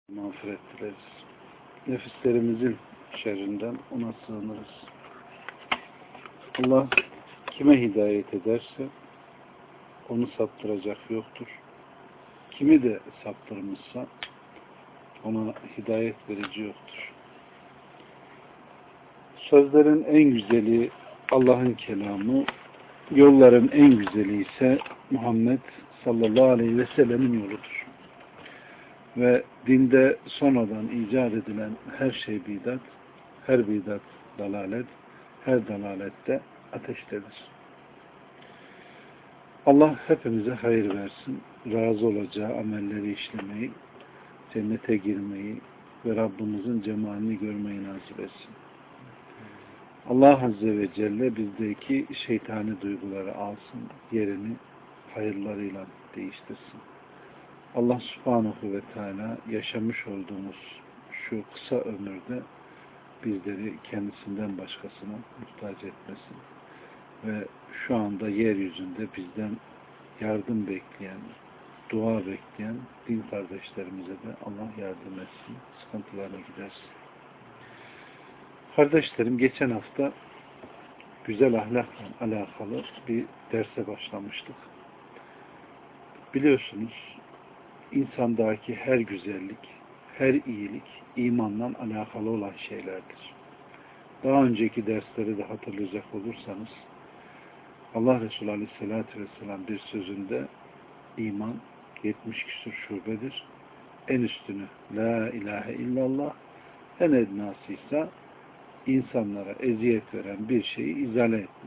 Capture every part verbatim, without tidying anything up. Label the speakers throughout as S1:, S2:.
S1: mağfiret dileriz. Nefislerimizin şerrinden ona sığınırız. Allah kime hidayet ederse onu saptıracak yoktur. Kimi de saptırmışsa ona hidayet verici yoktur. Sözlerin en güzeli Allah'ın kelamı, yolların en güzeli ise Muhammed sallallahu aleyhi ve sellemin yoludur. Ve dinde sonradan icat edilen her şey bidat, her bidat dalalet, her dalalette ateştedir. Allah hepimize hayır versin, razı olacağı amelleri işlemeyi, cennete girmeyi ve Rabbimizin cemalini görmeyi nasip etsin. Allah Azze ve Celle bizdeki şeytani duyguları alsın, yerini hayırlarıyla değiştirsin. Allah Subhanahu ve Teala yaşamış olduğumuz şu kısa ömürde bizleri kendisinden başkasına muhtaç etmesin. Ve şu anda yeryüzünde bizden yardım bekleyen, dua bekleyen din kardeşlerimize de Allah yardım etsin, sıkıntılarına gidersin. Kardeşlerim, geçen hafta güzel ahlakla alakalı bir derse başlamıştık. Biliyorsunuz, insandaki her güzellik, her iyilik imanla alakalı olan şeylerdir. Daha önceki dersleri de hatırlayacak olursanız, Allah Resulü Aleyhisselatü Vesselam bir sözünde iman yetmiş küsur şubedir. En üstünü La ilahe illallah, en ednası ise insanlara eziyet veren bir şeyi izale etme.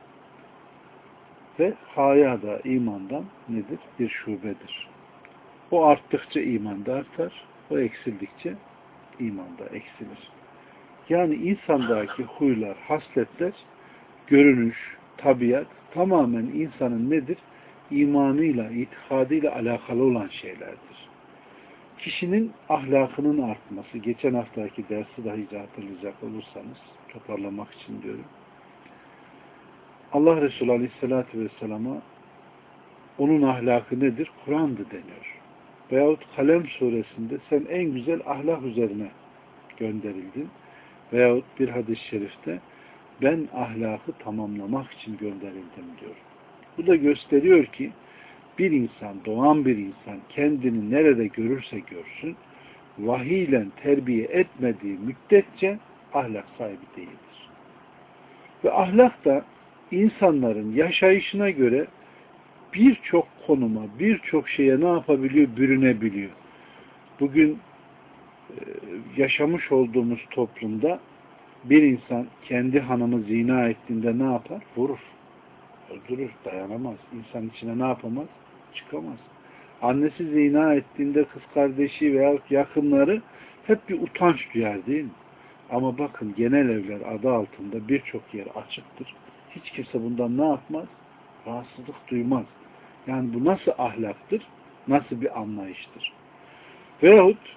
S1: Ve haya da imandan nedir? Bir şubedir. O arttıkça iman da artar, o eksildikçe iman da eksilir. Yani insandaki huylar, hasletler, görünüş, tabiat tamamen insanın nedir? İmanıyla, itikadıyla alakalı olan şeylerdir. Kişinin ahlakının artması, geçen haftaki dersi dahi hatırlayacak olursanız, toparlamak için diyorum. Allah Resulü Aleyhisselatü Vesselam'a onun ahlakı nedir? Kur'an'dı deniyor. Veyahut Kalem suresinde sen en güzel ahlak üzerine gönderildin. Veyahut bir hadis-i şerifte ben ahlakı tamamlamak için gönderildim diyor. Bu da gösteriyor ki bir insan, doğan bir insan kendini nerede görürse görsün, vahiy ile terbiye etmediği müddetçe ahlak sahibi değildir. Ve ahlak da insanların yaşayışına göre birçok konuma, birçok şeye ne yapabiliyor? Bürünebiliyor. Bugün yaşamış olduğumuz toplumda bir insan kendi hanımı zina ettiğinde ne yapar? Vurur. Öldürür. Dayanamaz. İnsan içine ne yapamaz? Çıkamaz. Annesi zina ettiğinde kız kardeşi veya yakınları hep bir utanç duyar değil mi? Ama bakın genel evler adı altında birçok yer açıktır. Hiç kimse bundan ne yapmaz? Rahatsızlık duymaz. Yani bu nasıl ahlaktır? Nasıl bir anlayıştır? Veyahut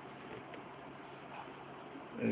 S1: e,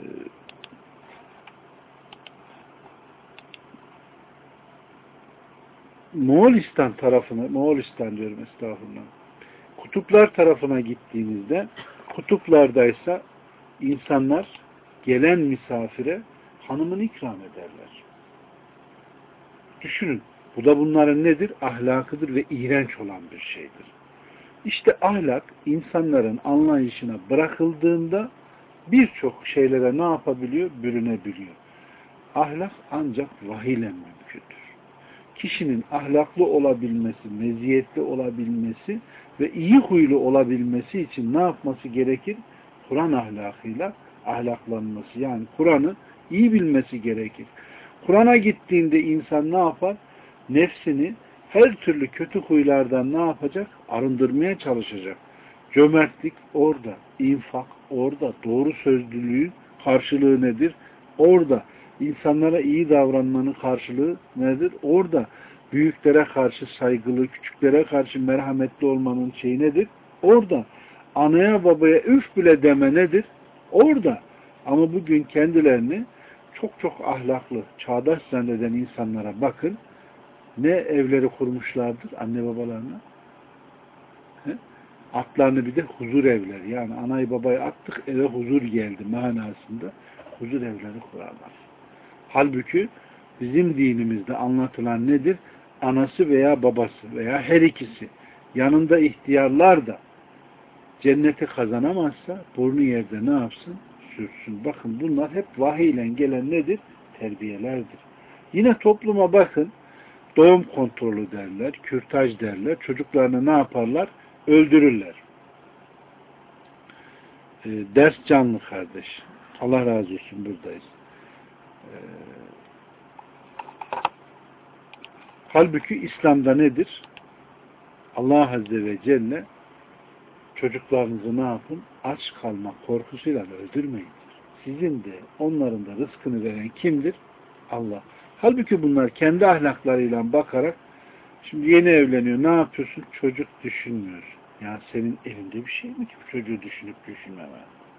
S1: Moğolistan tarafına, Moğolistan diyorum estağfurullah, kutuplar tarafına gittiğinizde, kutuplardaysa insanlar gelen misafire hanımını ikram ederler. Düşünün, bu da bunların nedir? Ahlakıdır ve iğrenç olan bir şeydir. İşte ahlak insanların anlayışına bırakıldığında birçok şeylere ne yapabiliyor? Bürünebiliyor. Ahlak ancak vahiyle mümkündür. Kişinin ahlaklı olabilmesi, meziyetli olabilmesi ve iyi huylu olabilmesi için ne yapması gerekir? Kur'an ahlakıyla ahlaklanması. Yani Kur'an'ı iyi bilmesi gerekir. Kur'an'a gittiğinde insan ne yapar? Nefsini her türlü kötü huylardan ne yapacak? Arındırmaya çalışacak. Cömertlik orada, infak orada, doğru sözlülüğün karşılığı nedir? Orada. İnsanlara iyi davranmanın karşılığı nedir? Orada. Büyüklere karşı saygılı, küçüklere karşı merhametli olmanın şeyi nedir? Orada. Anaya babaya üf bile deme nedir? Orada. Ama bugün kendilerini çok çok ahlaklı, çağdaş zanneden insanlara bakın. Ne evleri kurmuşlardır anne babalarına? He? Atlarını bir de huzur evleri. Yani anayı babayı attık eve huzur geldi manasında huzur evleri kurarlar. Halbuki bizim dinimizde anlatılan nedir? Anası veya babası veya her ikisi yanında ihtiyarlar da cenneti kazanamazsa burnu yerde ne yapsın? Sürsün. Bakın bunlar hep vahiy ile gelen nedir? Terbiyelerdir. Yine topluma bakın. Doğum kontrolü derler, kürtaj derler. Çocuklarını ne yaparlar? Öldürürler. E, ders canlı kardeş. Allah razı olsun buradayız. E, halbuki İslam'da nedir? Allah Azze ve Celle çocuklarınızı ne yapın? Aç kalma korkusuyla öldürmeyin. Sizin de onların da rızkını veren kimdir? Allah. Halbuki bunlar kendi ahlaklarıyla bakarak şimdi yeni evleniyor. Ne yapıyorsun? Çocuk düşünmüyor. Ya senin elinde bir şey mi ki bu çocuğu düşünüp düşünmeme?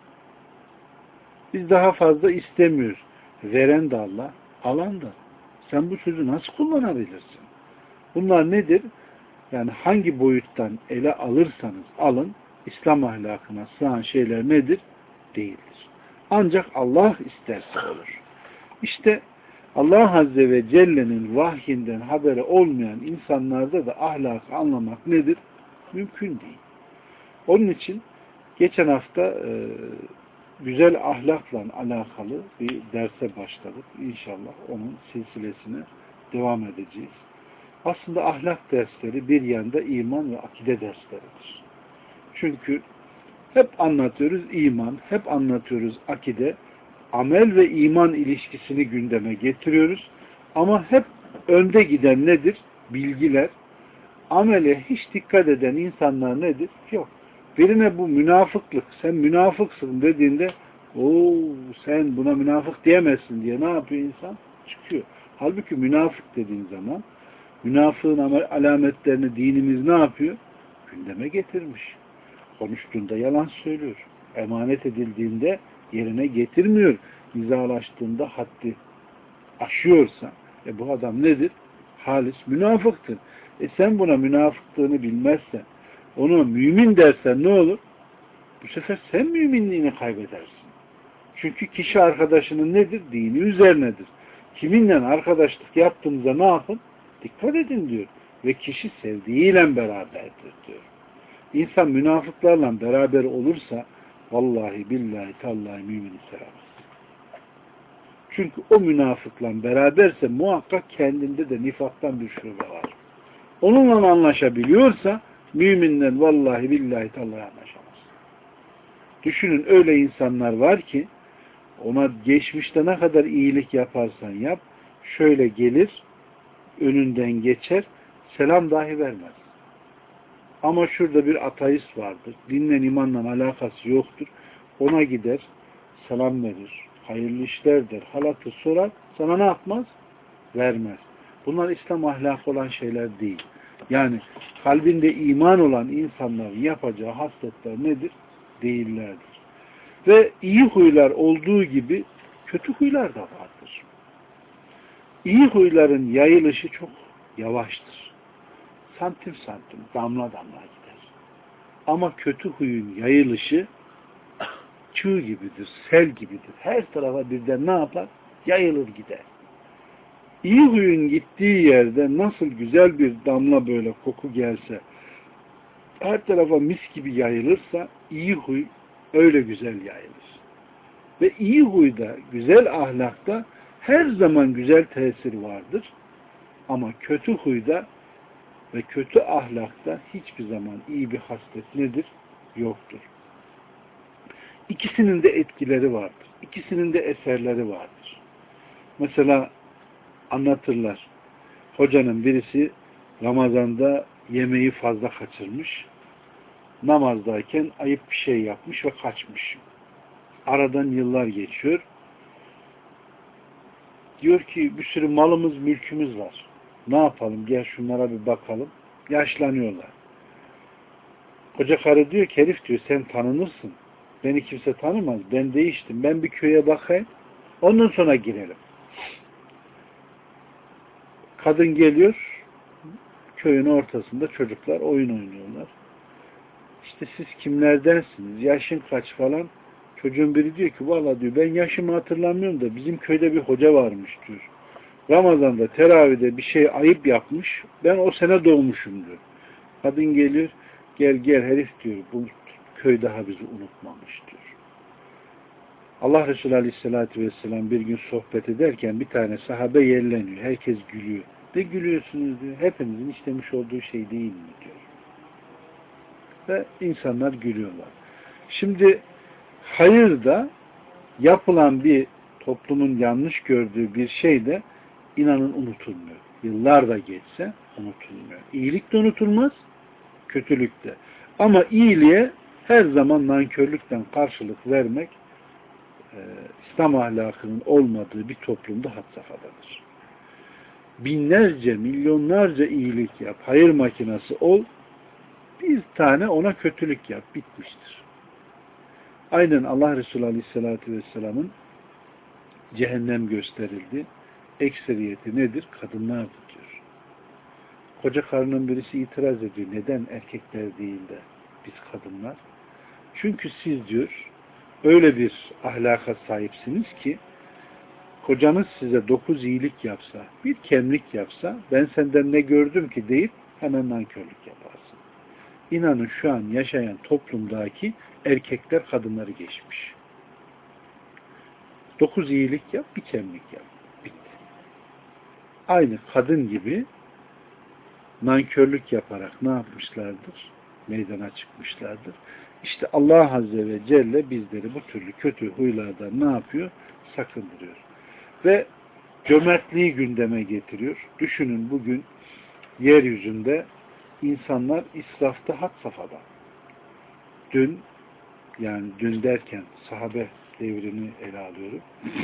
S1: Biz daha fazla istemiyoruz. Veren de Allah, alan da. Sen bu çocuğu nasıl kullanabilirsin? Bunlar nedir? Yani hangi boyuttan ele alırsanız alın, İslam ahlakına sığan şeyler nedir? Değildir. Ancak Allah isterse olur. İşte Allah Azze ve Celle'nin vahyinden haberi olmayan insanlarda da ahlakı anlamak nedir? Mümkün değil. Onun için geçen hafta e, güzel ahlakla alakalı bir derse başladık. İnşallah onun silsilesine devam edeceğiz. Aslında ahlak dersleri bir yanda iman ve akide dersleridir. Çünkü hep anlatıyoruz iman, hep anlatıyoruz akide, amel ve iman ilişkisini gündeme getiriyoruz. Ama hep önde giden nedir? Bilgiler. Amele hiç dikkat eden insanlar nedir? Yok. Birine bu münafıklık, sen münafıksın dediğinde ooo sen buna münafık diyemezsin diye ne yapıyor insan? Çıkıyor. Halbuki münafık dediğin zaman münafığın alametlerini dinimiz ne yapıyor? Gündeme getirmiş. Konuştuğunda yalan söylüyor. Emanet edildiğinde yerine getirmiyor. İzalaştığında haddi aşıyorsa e bu adam nedir? Halis münafıktır. E sen buna münafıklığını bilmezsen ona mümin dersen ne olur? Bu sefer sen müminliğini kaybedersin. Çünkü kişi arkadaşının nedir? Dini üzerinedir. Kiminle arkadaşlık yaptığınızda ne yapın? Dikkat edin diyor. Ve kişi sevdiğiyle beraberdir diyor. İnsan münafıklarla beraber olursa vallahi billahi tallahi mümini sevmez. Çünkü o münafıkla beraberse muhakkak kendinde de nifaktan bir şube var. Onunla anlaşabiliyorsa müminden vallahi billahi tallahi anlaşamaz. Düşünün öyle insanlar var ki ona geçmişte ne kadar iyilik yaparsan yap şöyle gelir önünden geçer selam dahi vermez. Ama şurada bir ateist vardır. Dinle imanla alakası yoktur. Ona gider selam verir. Hayırlı işler der. Halatı sorar. Sana ne yapmaz? Vermez. Bunlar İslam ahlakı olan şeyler değil. Yani kalbinde iman olan insanların yapacağı hasletler nedir? Değillerdir. Ve iyi huylar olduğu gibi kötü huylar da vardır. İyi huyların yayılışı çok yavaştır. Santim santim, damla damla gider. Ama kötü huyun yayılışı çığ gibidir, sel gibidir. Her tarafa birden ne yapar? Yayılır gider. İyi huyun gittiği yerde nasıl güzel bir damla böyle koku gelse, her tarafa mis gibi yayılırsa iyi huy öyle güzel yayılır. Ve iyi huyda, güzel ahlakta her zaman güzel tesir vardır. Ama kötü huyda ve kötü ahlakta hiçbir zaman iyi bir haslet nedir? Yoktur. İkisinin de etkileri vardır. İkisinin de eserleri vardır. Mesela anlatırlar. Hocanın birisi Ramazan'da yemeği fazla kaçırmış. Namazdayken ayıp bir şey yapmış ve kaçmış. Aradan yıllar geçiyor. Diyor ki bir sürü malımız, mülkümüz var. Ne yapalım? Gel şunlara bir bakalım. Yaşlanıyorlar. Koca karı diyor ki herif diyor sen tanınırsın. Beni kimse tanımaz. Ben değiştim. Ben bir köye bakayım. Ondan sonra girelim. Kadın geliyor. Köyün ortasında çocuklar oyun oynuyorlar. İşte siz kimlerdensiniz? Yaşın kaç falan? Çocuğun biri diyor ki valla diyor ben yaşımı hatırlamıyorum da bizim köyde bir hoca varmış diyor. Ramazan'da teravide bir şey ayıp yapmış. Ben o sene doğmuşum diyor. Kadın geliyor. Gel gel herif diyor. Bu köy daha bizi unutmamış diyor. Allah Resulü Aleyhisselatü Vesselam bir gün sohbet ederken bir tane sahabe yerleniyor. Herkes gülüyor. Ne gülüyorsunuz diyor. Hepinizin işlemiş olduğu şey değil mi diyor. Ve insanlar gülüyorlar. Şimdi hayırda yapılan bir toplumun yanlış gördüğü bir şey de inanın unutulmuyor. Yıllar da geçse unutulmuyor. İyilik de unutulmaz, kötülük de. Ama iyiliğe her zaman nankörlükten karşılık vermek e, İslam ahlakının olmadığı bir toplumda had safhadadır. Binlerce, milyonlarca iyilik yap, hayır makinası ol, bir tane ona kötülük yap, bitmiştir. Aynen Allah Resulü Aleyhisselatü Vesselam'ın cehennem gösterildi. Ekseriyeti nedir? Kadınlardır diyor. Koca karının birisi itiraz ediyor. Neden erkekler değil de biz kadınlar? Çünkü siz diyor öyle bir ahlaka sahipsiniz ki kocanız size dokuz iyilik yapsa, bir kemlik yapsa ben senden ne gördüm ki deyip hemen nankörlük yaparsın. İnanın şu an yaşayan toplumdaki erkekler kadınları geçmiş. Dokuz iyilik yap, bir kemlik yap. Bitti. Aynı kadın gibi nankörlük yaparak ne yapmışlardır? Meydana çıkmışlardır. İşte Allah Azze ve Celle bizleri bu türlü kötü huylardan ne yapıyor? Sakındırıyor. Ve cömertliği gündeme getiriyor. Düşünün bugün yeryüzünde insanlar israfta had safhada. Dün, yani dün derken sahabe devrini ele alıyorum.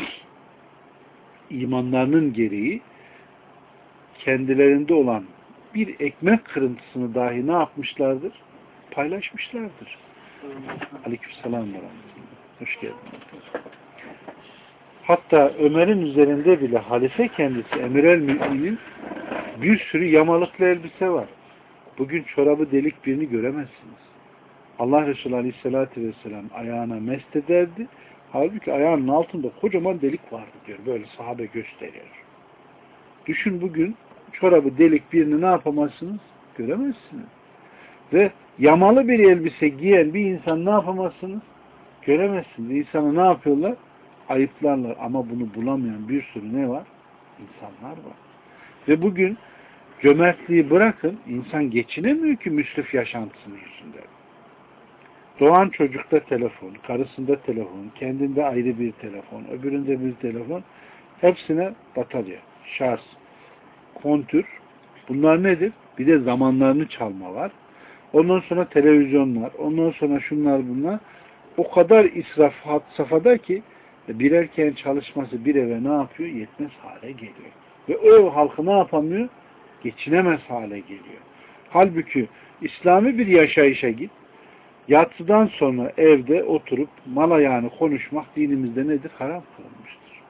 S1: İmanlarının gereği kendilerinde olan bir ekmek kırıntısını dahi ne yapmışlardır? Paylaşmışlardır. Aleykümselam. Hoş geldiniz. Hatta Ömer'in üzerinde bile halife kendisi Emir el-Mü'minin bir sürü yamalıklı elbise var. Bugün çorabı delik birini göremezsiniz. Allah Resulü Aleyhisselatü Vesselam ayağına mest ederdi. Halbuki ayağının altında kocaman delik vardı diyor. Böyle sahabe gösteriyor. Düşün bugün çorabı delik birini ne yapamazsınız? Göremezsiniz. Ve yamalı bir elbise giyen bir insan ne yapamazsınız? Göremezsiniz. İnsanı ne yapıyorlar? Ayıplarlar. Ama bunu bulamayan bir sürü ne var? İnsanlar var. Ve bugün cömertliği bırakın, insan geçinemiyor ki müsrif yaşantısının yüzünden. Doğan çocukta telefon, karısında telefon, kendinde ayrı bir telefon, öbüründe bir telefon, hepsine batarya, şarj, kontür. Bunlar nedir? Bir de zamanlarını çalma var. Ondan sonra televizyonlar, ondan sonra şunlar bunlar. O kadar israf had safhada ki bir erkeğin çalışması bir eve ne yapıyor? Yetmez hale geliyor. Ve o ev halkı ne yapamıyor? Geçinemez hale geliyor. Halbuki İslami bir yaşayışa git. Yatsıdan sonra evde oturup mala yani konuşmak dinimizde nedir? Haram kılınmıştır.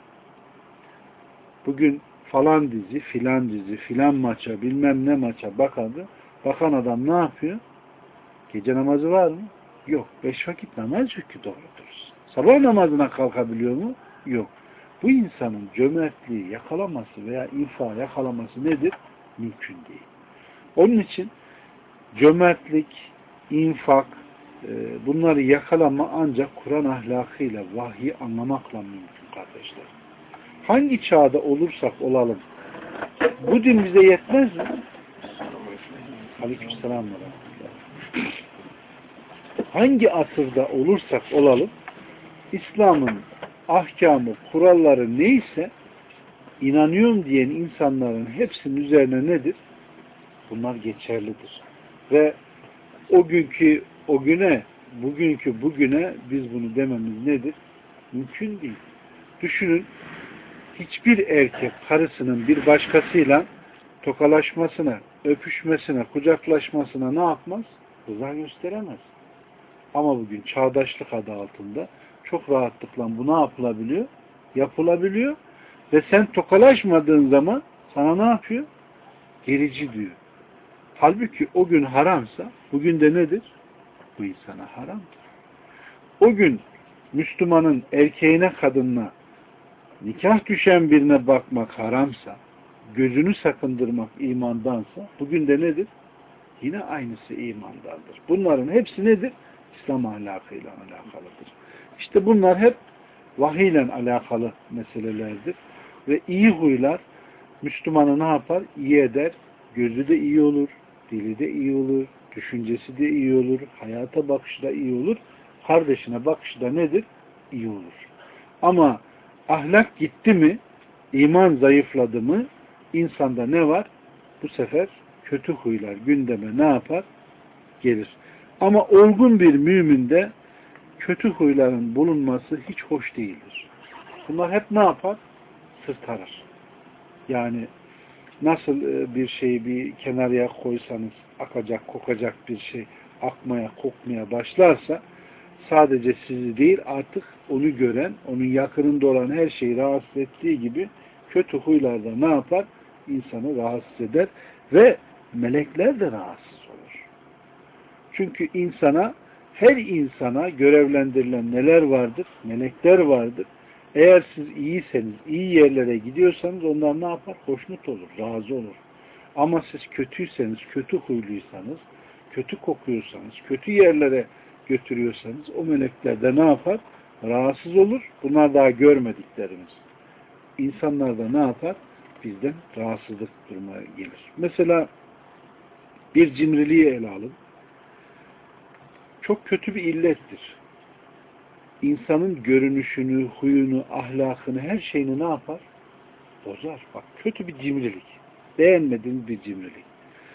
S1: Bugün falan dizi, filan dizi, filan maça, bilmem ne maça bakandı. Bakan adam ne yapıyor? Gece namazı var mı? Yok. Beş vakit namaz yok ki doğrudur. Sabah namazına kalkabiliyor mu? Yok. Bu insanın cömertliği yakalaması veya infa yakalaması nedir? Mümkün değil. Onun için cömertlik, infak, bunları yakalama ancak Kur'an ahlakıyla, vahyi anlamakla mümkün kardeşler. Hangi çağda olursak olalım, bu din bize yetmez mi? Aleykümselam. Hangi asırda olursak olalım, İslam'ın ahkamı, kuralları neyse, inanıyorum diyen insanların hepsinin üzerine nedir? Bunlar geçerlidir. Ve o günkü o güne, bugünkü bugüne biz bunu dememiz nedir? Mümkün değil. Düşünün, hiçbir erkek karısının bir başkasıyla tokalaşmasına, öpüşmesine, kucaklaşmasına ne yapmaz? Rıza gösteremez. Ama bugün çağdaşlık adı altında çok rahatlıkla bu ne yapılabiliyor? Yapılabiliyor. Ve sen tokalaşmadığın zaman sana ne yapıyor? Gerici diyor. Halbuki o gün haramsa bugün de nedir? bu insana haramdır. O gün Müslümanın erkeğine kadınına nikah düşen birine bakmak haramsa, gözünü sakındırmak imandansa, bugün de nedir? Yine aynısı imandandır. Bunların hepsi nedir? İslam ahlakıyla alakalıdır. İşte bunlar hep vahiyle alakalı meselelerdir. Ve iyi huylar Müslümanı ne yapar? İyi eder. Gözü de iyi olur, dili de iyi olur, düşüncesi de iyi olur, hayata bakışı da iyi olur, kardeşine bakışı da nedir? İyi olur. Ama ahlak gitti mi, iman zayıfladı mı, insanda ne var? Bu sefer kötü huylar gündeme ne yapar? Gelir. Ama olgun bir müminde kötü huyların bulunması hiç hoş değildir. Bunlar hep ne yapar? Sırtarır. Yani nasıl bir şeyi bir kenarıya koysanız akacak, kokacak bir şey akmaya, kokmaya başlarsa sadece sizi değil artık onu gören, onun yakınında olan her şeyi rahatsız ettiği gibi kötü huylarda ne yapar? İnsanı rahatsız eder ve melekler de rahatsız olur. Çünkü insana, her insana görevlendirilen neler vardır? Melekler vardır. Eğer siz iyiyseniz, iyi yerlere gidiyorsanız onlar ne yapar? Hoşnut olur, razı olur. Ama siz kötüyseniz, kötü huyluysanız, kötü kokuyorsanız, kötü yerlere götürüyorsanız o melekler de ne yapar? Rahatsız olur. Bunlar daha görmediklerimiz. İnsanlar da ne yapar? Bizden rahatsızlık durumuna gelir. Mesela bir cimriliği ele alın. Çok kötü bir illettir. İnsanın görünüşünü, huyunu, ahlakını, her şeyini ne yapar? Bozar. Bak kötü bir cimrilik. Beğenmediğiniz bir cimrilik.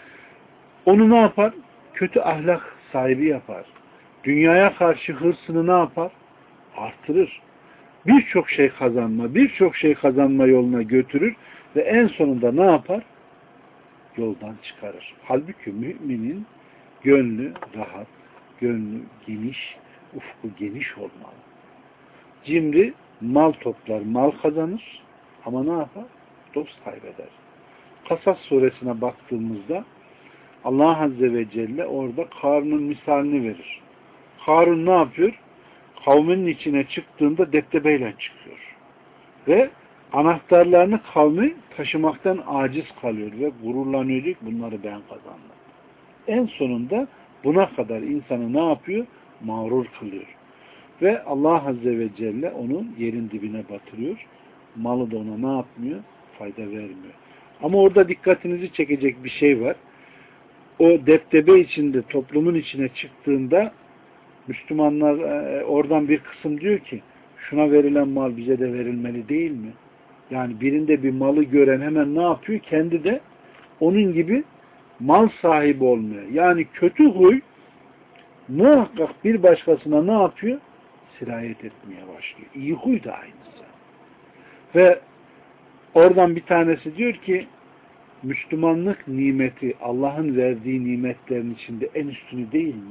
S1: Onu ne yapar? Kötü ahlak sahibi yapar. Dünyaya karşı hırsını ne yapar? Artırır. Birçok şey kazanma, birçok şey kazanma yoluna götürür ve en sonunda ne yapar? Yoldan çıkarır. Halbuki müminin gönlü rahat, gönlü geniş, ufku geniş olmalı. Cimri mal toplar, mal kazanır ama ne yapar? Dost kaybeder. Kasas suresine baktığımızda Allah Azze ve Celle orada Karun'un misalini verir. Karun ne yapıyor? Kavminin içine çıktığında deptebeyle çıkıyor. Ve anahtarlarını kavmi taşımaktan aciz kalıyor ve gururlanıyor diyor ki bunları ben kazandım. En sonunda buna kadar insanı ne yapıyor? Mağrur kılıyor. Ve Allah Azze ve Celle onu yerin dibine batırıyor. Malı da ona ne yapmıyor? Fayda vermiyor. Ama orada dikkatinizi çekecek bir şey var. O deptebe içinde, toplumun içine çıktığında Müslümanlar e, oradan bir kısım diyor ki şuna verilen mal bize de verilmeli değil mi? Yani birinde bir malı gören hemen ne yapıyor? Kendi de onun gibi mal sahibi olmuyor. Yani kötü huy muhakkak bir başkasına ne yapıyor? Sirayet etmeye başlıyor. İyi huy da aynısı. Ve oradan bir tanesi diyor ki Müslümanlık nimeti Allah'ın verdiği nimetlerin içinde en üstünü değil mi?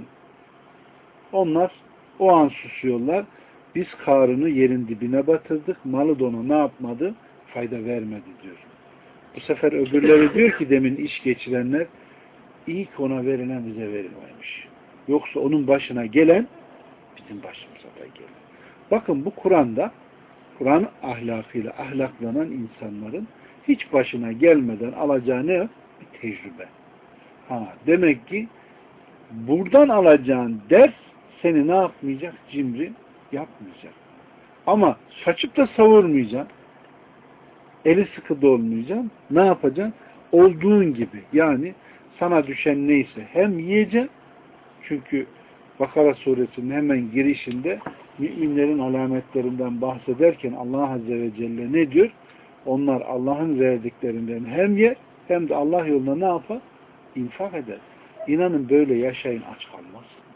S1: Onlar o an susuyorlar. Biz Karun'u yerin dibine batırdık. Malı da ona ne yapmadı? Fayda vermedi diyor. Bu sefer öbürleri diyor ki demin iş geçirenler ilk ona verilen bize verilmemiş. Yoksa onun başına gelen bizim başımıza da gelir. Bakın bu Kur'an'da Kur'an ahlakıyla ahlaklanan insanların hiç başına gelmeden alacağı ne? Bir tecrübe. Ha, demek ki buradan alacağın ders seni ne yapmayacak? Cimri yapmayacak. Ama saçıp da savurmayacaksın. Eli sıkı da olmayacaksın. Ne yapacaksın? Olduğun gibi. Yani sana düşen neyse hem yiyeceksin. Çünkü Bakara suresinin hemen girişinde müminlerin alametlerinden bahsederken Allah Azze ve Celle ne diyor? Onlar Allah'ın verdiklerinden hem yer hem de Allah yoluna ne yapar? İnfak eder. İnanın böyle yaşayın, aç kalmazsınız.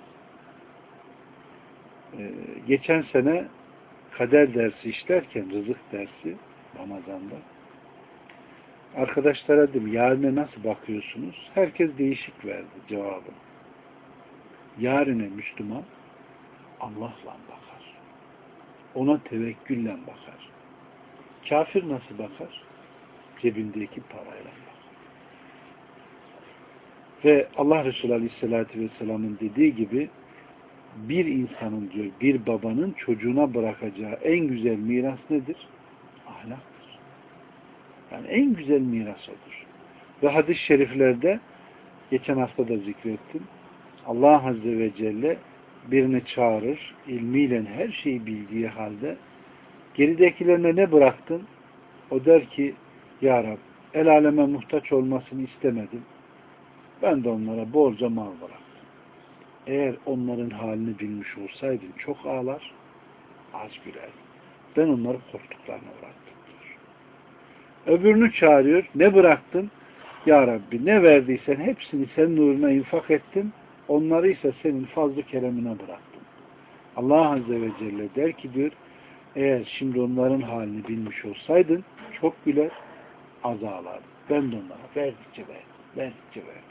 S1: Ee, geçen sene kader dersi işlerken, rızık dersi Ramazan'da arkadaşlara dedim yarine nasıl bakıyorsunuz? Herkes değişik verdi cevabı. Yarine Müslüman Allah'la bakar. Ona tevekkülle bakar. Kafir nasıl bakar? Cebindeki parayla bakar. Ve Allah Resulü Aleyhisselatü Vesselam'ın dediği gibi bir insanın diyor, bir babanın çocuğuna bırakacağı en güzel miras nedir? Ahlaktır. Yani en güzel miras odur. Ve hadis-i şeriflerde geçen hafta da zikrettim. Allah Azze ve Celle birini çağırır, ilmiyle her şeyi bildiği halde geridekilerine ne bıraktın? O der ki, Ya Rab, el aleme muhtaç olmasını istemedim. Ben de onlara bolca mal bıraktım. Eğer onların halini bilmiş olsaydım çok ağlar, az gülerdim. Ben onları korktuklarına uğrattım diyor. Öbürünü çağırıyor. Ne bıraktın? Ya Rabbi ne verdiysen hepsini senin uğruna infak ettim. Onları ise senin fazl-ı keremine bıraktım. Allah Azze ve Celle der ki diyor, eğer şimdi onların halini bilmiş olsaydın çok güler, az ağlardın. Ben de onlara verdikçe verdim. Verdikçe verdim.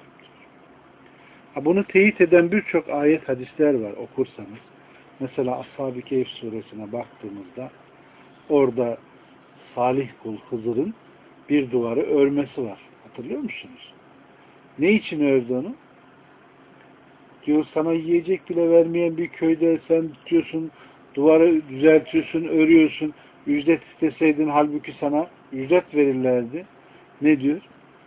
S1: Ha, bunu teyit eden birçok ayet hadisler var okursanız. Mesela Ashab-ı Kehf suresine baktığımızda orada salih kul Hızır'ın bir duvarı örmesi var. Hatırlıyor musunuz? Ne için ördü onu? Diyor sana yiyecek bile vermeyen bir köyde sen tutuyorsun, duvarı düzeltiyorsun, örüyorsun. Ücret isteseydin halbuki sana ücret verirlerdi. Ne diyor?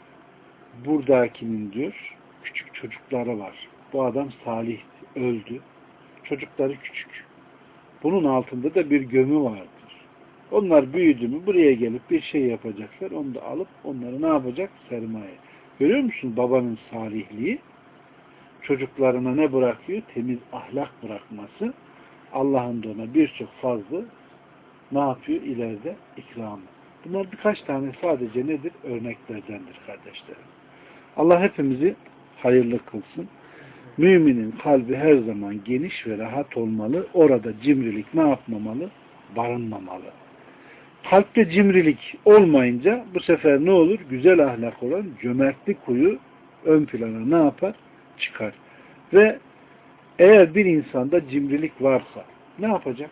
S1: Buradakinin diyor küçük çocukları var. Bu adam salih öldü. Çocukları küçük. Bunun altında da bir gömü vardır. Onlar büyüdü mü buraya gelip bir şey yapacaklar. Onu da alıp onları ne yapacak? Sermaye. Görüyor musun babanın salihliği? Çocuklarına ne bırakıyor? Temiz ahlak bırakması. Allah'ın da ona birçok fazla ne yapıyor? İleride ikramı. Bunlar birkaç tane sadece nedir? Örneklerdendir kardeşlerim. Allah hepimizi hayırlı kılsın. Müminin kalbi her zaman geniş ve rahat olmalı. Orada cimrilik ne yapmamalı? Barınmamalı. Kalpte cimrilik olmayınca bu sefer ne olur? Güzel ahlak olan cömertlik huyu ön plana ne yapar? Çıkar. Ve eğer bir insanda cimrilik varsa ne yapacak?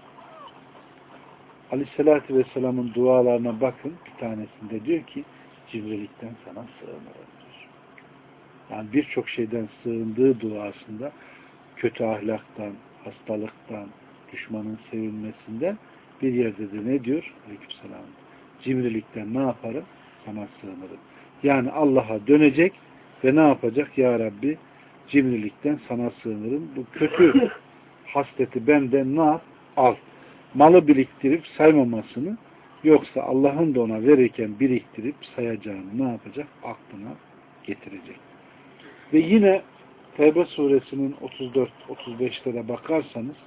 S1: Aleyhissalatü Vesselam'ın dualarına bakın. Bir tanesinde diyor ki cimrilikten sana sığınırım. Yani birçok şeyden sığındığı duasında kötü ahlaktan, hastalıktan, düşmanın sevilmesinden bir yerde de ne diyor? Aleykümselam. Cimrilikten ne yaparım? Sana sığınırım. Yani Allah'a dönecek ve ne yapacak? Ya Rabbi cimrilikten sana sığınırım. Bu kötü hasleti benden ne yap? Al. Malı biriktirip saymamasını yoksa Allah'ın da ona verirken biriktirip sayacağını ne yapacak? Aklına getirecek. Ve yine Tevbe suresinin otuz dört otuz beşlere bakarsanız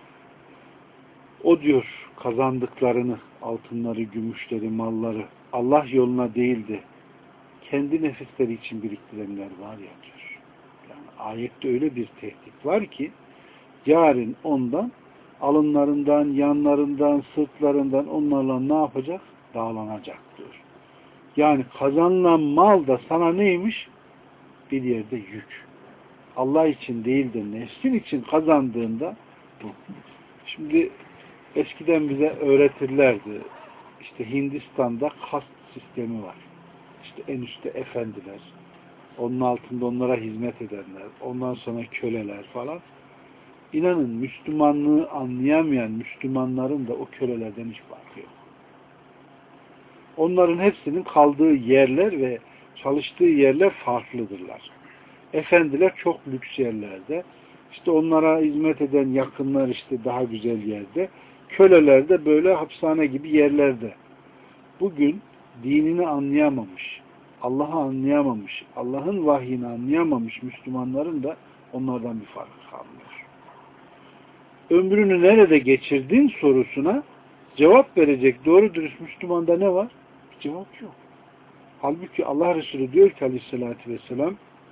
S1: o diyor kazandıklarını, altınları, gümüşleri, malları Allah yoluna değil de kendi nefisleri için biriktirenler var ya diyor. Yani ayette öyle bir tehdit var ki yarın ondan alınlarından, yanlarından, sırtlarından onlarla ne yapacak? Dağlanacak diyor. Yani kazanılan mal da sana neymiş? Bir yerde yük. Allah için değil de nefsin için kazandığında bu. Şimdi eskiden bize öğretirlerdi. İşte Hindistan'da kast sistemi var. İşte en üstte efendiler. Onun altında onlara hizmet edenler. Ondan sonra köleler falan. İnanın Müslümanlığı anlayamayan Müslümanların da o kölelerden hiç farkı yok. Onların hepsinin kaldığı yerler ve çalıştığı yerler farklıdırlar. Efendiler çok lüks yerlerde. İşte onlara hizmet eden yakınlar işte daha güzel yerde. Köleler de böyle hapishane gibi yerlerde. Bugün dinini anlayamamış, Allah'ı anlayamamış, Allah'ın vahyini anlayamamış Müslümanların da onlardan bir farkı kalmıyor. Ömrünü nerede geçirdin sorusuna cevap verecek doğru dürüst Müslümanda ne var? Bir cevap yok. Halbuki Allah Resulü diyor ki aleyhissalatü vesselam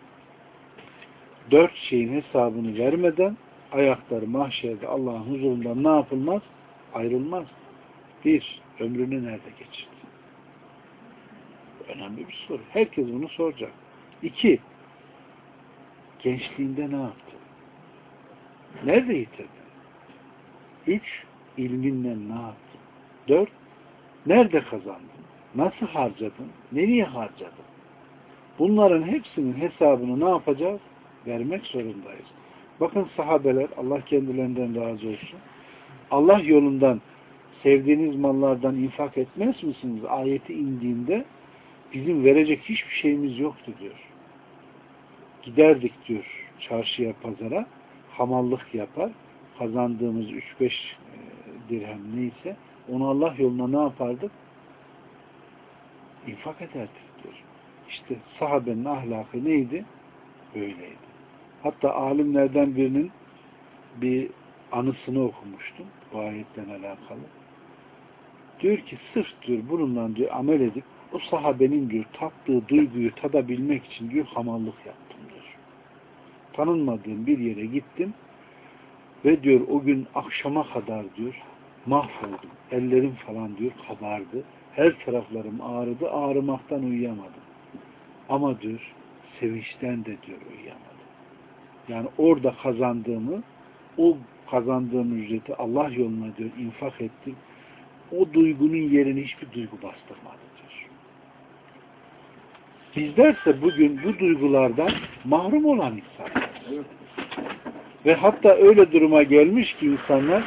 S1: dört şeyin hesabını vermeden ayakları mahşerde Allah'ın huzurundan ne yapılmaz? Ayrılmaz. Bir, ömrünü nerede geçirdin? Önemli bir soru. Herkes bunu soracak. İki, gençliğinde ne yaptın? Nerede yitirdin? Üç, ilminle ne yaptın? Dört, nerede kazandın? Nasıl harcadın? Nereye harcadın? Bunların hepsinin hesabını ne yapacağız? Vermek zorundayız. Bakın sahabeler, Allah kendilerinden razı olsun. Allah yolundan sevdiğiniz mallardan infak etmez misiniz? Ayeti indiğinde bizim verecek hiçbir şeyimiz yoktu diyor. Giderdik diyor çarşıya, pazara, hamallık yapar, kazandığımız üç beş dirhem neyse onu Allah yoluna ne yapardık? İnfak ederdik diyor. İşte sahabenin ahlakı neydi? Böyleydi. Hatta alimlerden birinin bir anısını okumuştum bu ayetten alakalı. Diyor ki sırf diyor bununla diyor amel edip o sahabenin diyor tattığı duyguyu tadabilmek için diyor hamallık yaptım diyor. Tanınmadığım bir yere gittim ve diyor o gün akşama kadar diyor mahvoldum. Ellerim falan diyor kabardı. Her taraflarım ağrıdı. Ağrımaktan uyuyamadım. Ama diyor sevinçten de diyor uyuyamadım. Yani orada kazandığımı, o kazandığım ücreti Allah yoluna diyor infak ettim. O duygunun yerini hiçbir duygu bastırmadı diyor. Bizlerse bugün bu duygulardan mahrum olan insanlar. Ve hatta öyle duruma gelmiş ki insanlar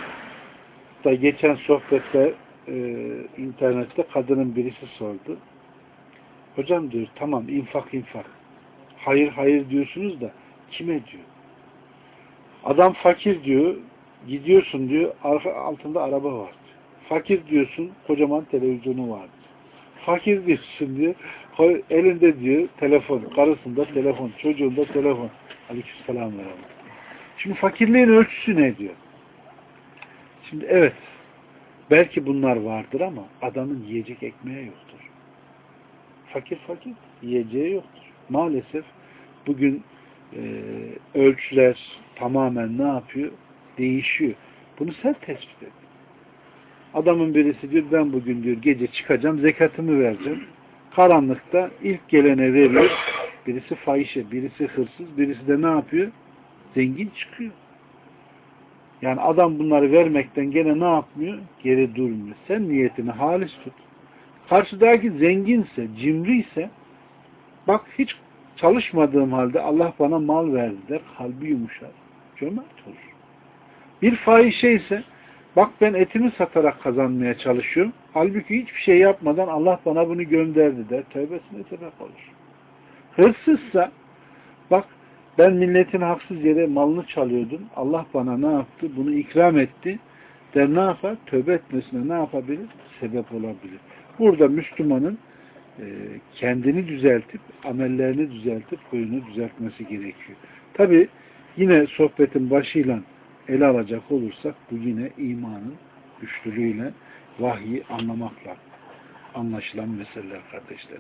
S1: da geçen sohbette e, internette kadının birisi sordu. Hocam diyor tamam infak infak. Hayır hayır diyorsunuz da kime diyor? Adam fakir diyor, gidiyorsun diyor, altında araba var. Fakir diyorsun, kocaman televizyonu var. Fakir diyorsun diyor, elinde diyor telefon, karısında telefon, çocuğunda telefon. Aleykümselam ve rahmet. Şimdi fakirliğin ölçüsü ne diyor? Şimdi evet, belki bunlar vardır ama adamın yiyecek ekmeği yoktur. Fakir fakir, yiyeceği yoktur. Maalesef bugün e, ölçüler tamamen ne yapıyor? Değişiyor. Bunu sen tespit et. Adamın birisi diyor ben bugün diyor gece çıkacağım, zekatımı vereceğim. Karanlıkta ilk gelene veriyor. Birisi fahişe, birisi hırsız, birisi de ne yapıyor? Zengin çıkıyor. Yani adam bunları vermekten gene ne yapmıyor? Geri durmuyor. Sen niyetini halis tut. Karşıdaki zenginse, cimriyse bak hiç çalışmadığım halde Allah bana mal verdi der. Kalbi yumuşar. Cömert olur. Bir fahişe ise bak ben etimi satarak kazanmaya çalışıyorum. Halbuki hiçbir şey yapmadan Allah bana bunu gönderdi der. Tövbesine sebep olur. Hırsızsa bak ben milletin haksız yere malını çalıyordum. Allah bana ne yaptı? Bunu ikram etti. Der ne yapar? Tövbe etmesine ne yapabilir? Sebep olabilir. Burada Müslümanın e, kendini düzeltip, amellerini düzeltip, huyunu düzeltmesi gerekiyor. Tabi yine sohbetin başıyla ele alacak olursak bu yine imanın güçlülüğüyle vahyi anlamakla anlaşılan meseleler kardeşlerim.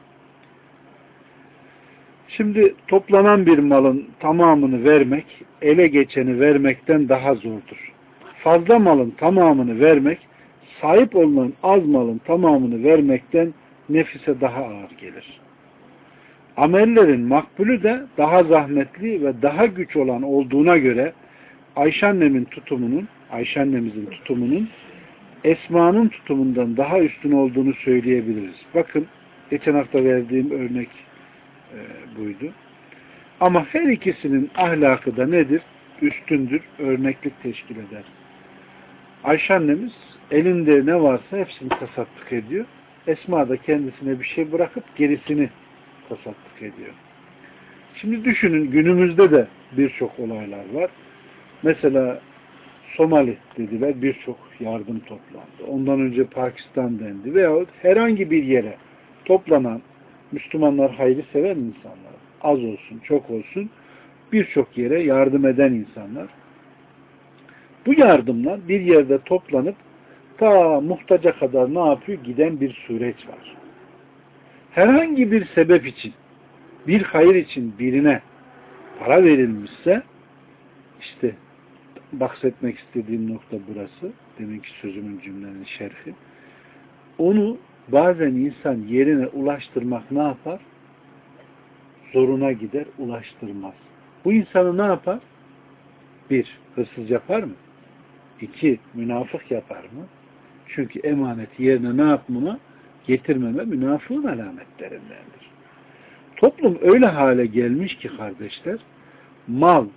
S1: Şimdi toplanan bir malın tamamını vermek, ele geçeni vermekten daha zordur. Fazla malın tamamını vermek, sahip olunan az malın tamamını vermekten nefise daha ağır gelir. Amellerin makbulü de daha zahmetli ve daha güç olan olduğuna göre Ayşe annemin tutumunun, Ayşe annemizin tutumunun Esma'nın tutumundan daha üstün olduğunu söyleyebiliriz. Bakın geçen hafta verdiğim örnek e, buydu. Ama her ikisinin ahlakı da nedir? Üstündür, örneklik teşkil eder. Ayşe annemiz elinde ne varsa hepsini tasadduk ediyor. Esma da kendisine bir şey bırakıp gerisini tasadduk ediyor. Şimdi düşünün günümüzde de birçok olaylar var. Mesela Somali dediler, birçok yardım toplandı. Ondan önce Pakistan dendi veyahut herhangi bir yere toplanan Müslümanlar hayrı seven insanlar, az olsun çok olsun birçok yere yardım eden insanlar. Bu yardımlar bir yerde toplanıp ta muhtaca kadar ne yapıyor? Giden bir süreç var. Herhangi bir sebep için, bir hayır için birine para verilmişse işte bahsetmek istediğim nokta burası. Deminki sözümün cümlenin şerhi. Onu bazen insan yerine ulaştırmak ne yapar? Zoruna gider, ulaştırmaz. Bu insanı ne yapar? Bir, hırsız yapar mı? İki, münafık yapar mı? Çünkü emanet yerine ne yapmama? Getirmeme münafığın alametlerindendir. Toplum öyle hale gelmiş ki kardeşler, mal,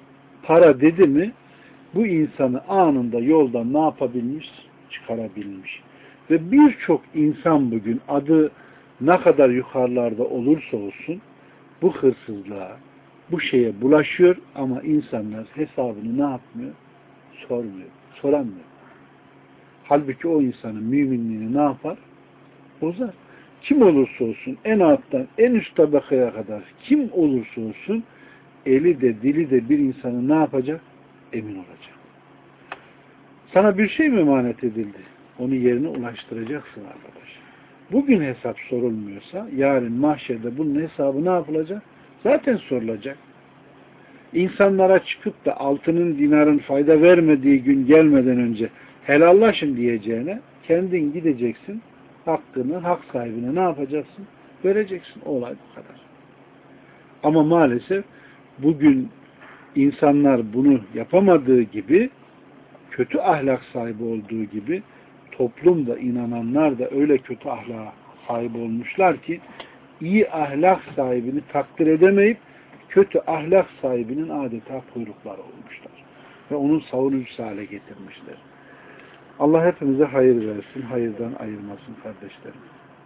S1: para dedi mi bu insanı anında yoldan ne yapabilmiş? Çıkarabilmiş. Ve birçok insan bugün adı ne kadar yukarılarda olursa olsun bu hırsızlığa, bu şeye bulaşıyor ama insanlar hesabını ne yapmıyor? Sormuyor. Soramıyor. Halbuki o insanın müminliğini ne yapar? Bozar. Kim olursa olsun en alttan en üst tabakaya kadar kim olursa olsun eli de dili de bir insanı ne yapacak? Emin olacak. Sana bir şey mi emanet edildi? Onu yerine ulaştıracaksın arkadaş. Bugün hesap sorulmuyorsa yarın mahşerde bunun hesabı ne yapılacak? Zaten sorulacak. İnsanlara çıkıp da altının dinarın fayda vermediği gün gelmeden önce helallaşın diyeceğine kendin gideceksin, hakkını, hak sahibine ne yapacaksın? Vereceksin. O olay bu kadar. Ama maalesef bugün insanlar bunu yapamadığı gibi, kötü ahlak sahibi olduğu gibi toplumda inananlar da öyle kötü ahlaka sahip olmuşlar ki iyi ahlak sahibini takdir edemeyip kötü ahlak sahibinin adeta kuyrukları olmuşlar. Ve onun savunucusu hale getirmişler. Allah hepimize hayır versin, hayırdan ayırmasın kardeşlerim.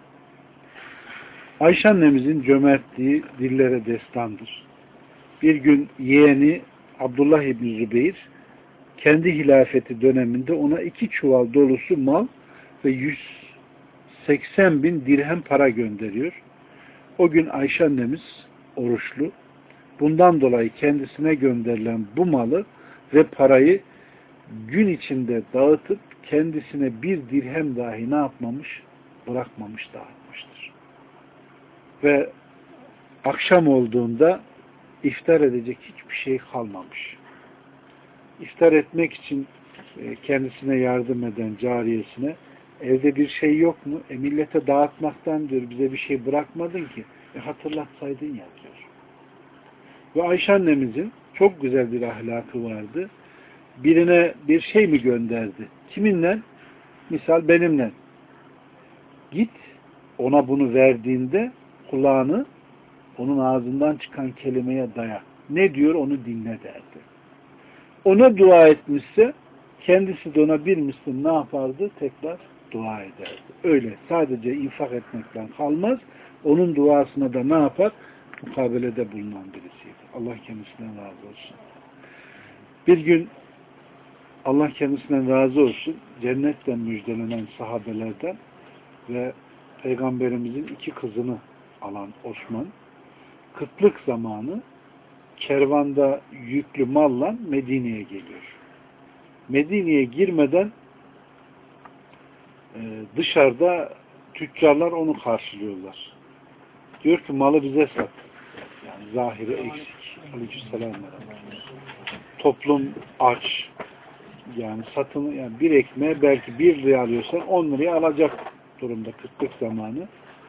S1: Ayşe annemizin cömertliği dillere destandır. Bir gün yeğeni Abdullah İbni Zübeyir kendi hilafeti döneminde ona iki çuval dolusu mal ve yüz seksen bin dirhem para gönderiyor. O gün Ayşe annemiz oruçlu. Bundan dolayı kendisine gönderilen bu malı ve parayı gün içinde dağıtıp kendisine bir dirhem dahi ne yapmamış? Bırakmamış, dağıtmıştır. Ve akşam olduğunda iftar edecek hiçbir şey kalmamış. İftar etmek için kendisine yardım eden cariyesine evde bir şey yok mu? E millete dağıtmaktan diyor bize bir şey bırakmadın ki. E hatırlatsaydın ya diyor. Ve Ayşe annemizin çok güzel bir ahlakı vardı. Birine bir şey mi gönderdi? Kiminle? Misal benimle. Git ona bunu verdiğinde kulağını onun ağzından çıkan kelimeye daya. Ne diyor onu dinle derdi. Ona dua etmişse kendisi de ona bir misli ne yapardı? Tekrar dua ederdi. Öyle sadece infak etmekten kalmaz. Onun duasına da ne yapar? Mukabelede bulunan birisiydi. Allah kendisinden razı olsun. Bir gün Allah kendisinden razı olsun cennetten müjdelenen sahabelerden ve Peygamberimizin iki kızını alan Osman kıtlık zamanı kervanda yüklü malla Medine'ye geliyor. Medine'ye girmeden e, dışarıda tüccarlar onu karşılıyorlar. Diyor ki malı bize sat. Yani zahiri eksik. Aleykümselam. Toplum aç. Yani satını yani bir ekmeğe belki bir liraya alıyorsan on liraya alacak durumda kıtlık zamanı.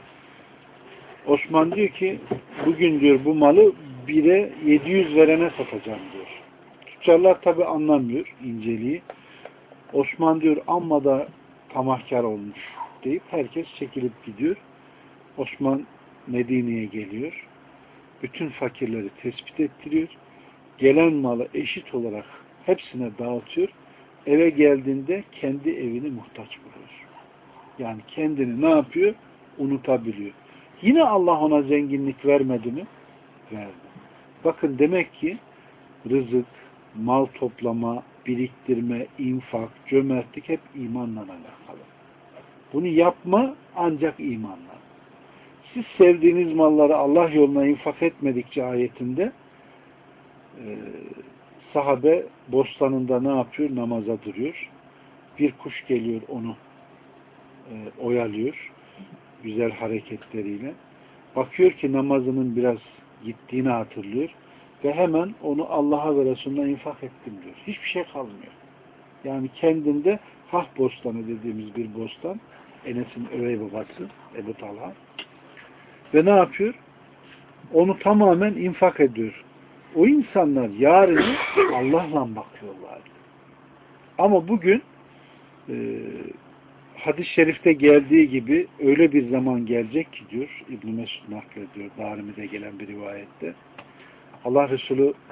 S1: Osman diyor ki bugün diyor bu malı bire yedi yüz verene satacağım diyor. Tüccarlar tabi anlamıyor inceliği. Osman diyor amma da tamahkar olmuş deyip herkes çekilip gidiyor. Osman Medine'ye geliyor. Bütün fakirleri tespit ettiriyor. Gelen malı eşit olarak hepsine dağıtıyor. Eve geldiğinde kendi evini muhtaç buluyor. Yani kendini ne yapıyor? Unutabiliyor. Yine Allah ona zenginlik vermedi mi? Verdi. Bakın demek ki rızık, mal toplama, biriktirme, infak, cömertlik hep imanla alakalı. Bunu yapma ancak imanla. Siz sevdiğiniz malları Allah yoluna infak etmedikçe ayetinde e, sahabe bostanında ne yapıyor? Namaza duruyor. Bir kuş geliyor onu e, oyalıyor. Güzel hareketleriyle. Bakıyor ki namazının biraz gittiğini hatırlıyor. Ve hemen onu Allah'a ve Resulüne infak ettim diyor. Hiçbir şey kalmıyor. Yani kendinde Hah bostanı dediğimiz bir bostan. Enes'in övey babası Ebu Talha. Ve ne yapıyor? Onu tamamen infak ediyor. O insanlar yarını Allah'la bakıyorlar. Ama bugün e, hadis-i şerifte geldiği gibi öyle bir zaman gelecek ki diyor İbn-i Mesud naklediyor. Darimi'de gelen bir rivayette. Allah Resulü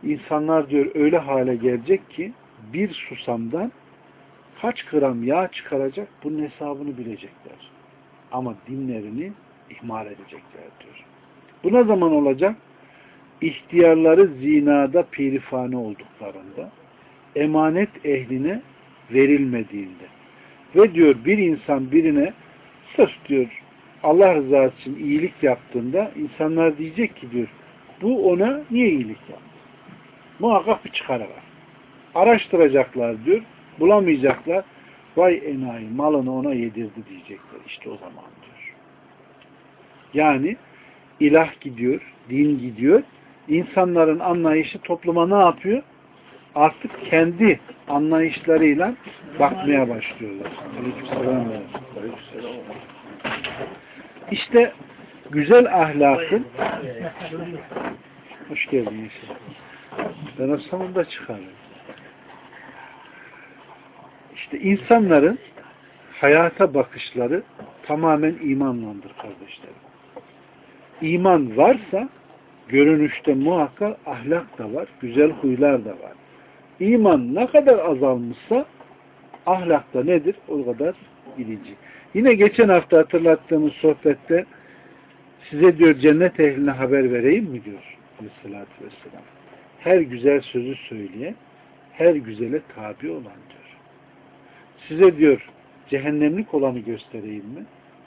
S1: insanlar diyor öyle hale gelecek ki bir susamdan kaç gram yağ çıkaracak bunun hesabını bilecekler. Ama dinlerini ihmal edecekler diyor. Bu ne zaman olacak? İhtiyarları zinada pirifane olduklarında, emanet ehline verilmediğinde ve diyor bir insan birine sırf diyor Allah rızası için iyilik yaptığında insanlar diyecek ki diyor bu ona niye iyilik yaptı? Muhakkak bir çıkarı var. Araştıracaklar diyor, bulamayacaklar. Vay enayi malını ona yedirdi diyecekler. İşte o zaman diyor. Yani ilah gidiyor, din gidiyor. İnsanların anlayışı topluma ne yapıyor? Artık kendi anlayışlarıyla bakmaya başlıyorlar. Aleykümselam. İşte güzel ahlakın hoş geldin Yeşil. Ben o sonunda çıkarım. İşte insanların hayata bakışları tamamen imanlandır kardeşlerim. İman varsa görünüşte muhakkak ahlak da var, güzel huylar da var. İman ne kadar azalmışsa ahlak da nedir? O kadar bilinci. Yine geçen hafta hatırlattığımız sohbette size diyor cennet ehline haber vereyim mi diyor Aleyhisselatü Vesselam. Her güzel sözü söyleyen, her güzele tabi olan diyor. Size diyor cehennemlik olanı göstereyim mi?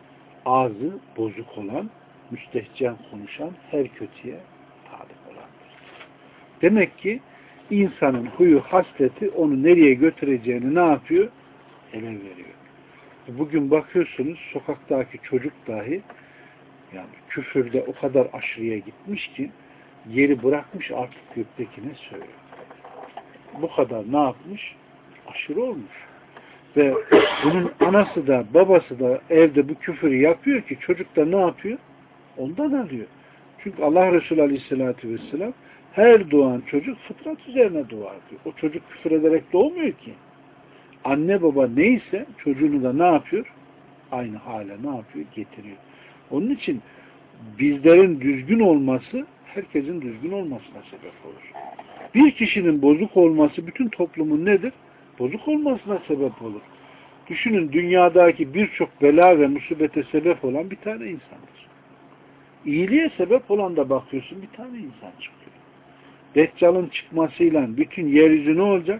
S1: Ağzı bozuk olan, müstehcen konuşan, her kötüye talip olandır. Demek ki insanın huyu, hasleti onu nereye götüreceğini ne yapıyor? Ele veriyor. Bugün bakıyorsunuz sokaktaki çocuk dahi yani küfürde o kadar aşırıya gitmiş ki yeri bırakmış artık göktekine söylüyor. Bu kadar ne yapmış? Aşırı olmuş. Ve bunun anası da babası da evde bu küfürü yapıyor ki çocuk da ne yapıyor? Ondan alıyor. Çünkü Allah Resulü Aleyhisselatü Vesselam her doğan çocuk fıtrat üzerine doğar diyor. O çocuk küfür ederek doğmuyor ki. Anne baba neyse çocuğunu da ne yapıyor? Aynı hale ne yapıyor? Getiriyor. Onun için bizlerin düzgün olması herkesin düzgün olmasına sebep olur. Bir kişinin bozuk olması bütün toplumun nedir? Bozuk olmasına sebep olur. Düşünün dünyadaki birçok bela ve musibete sebep olan bir tane insandır. İyiliğe sebep olan da bakıyorsun bir tane insan çıkıyor. Deccal'ın çıkmasıyla bütün yeryüzü ne olacak?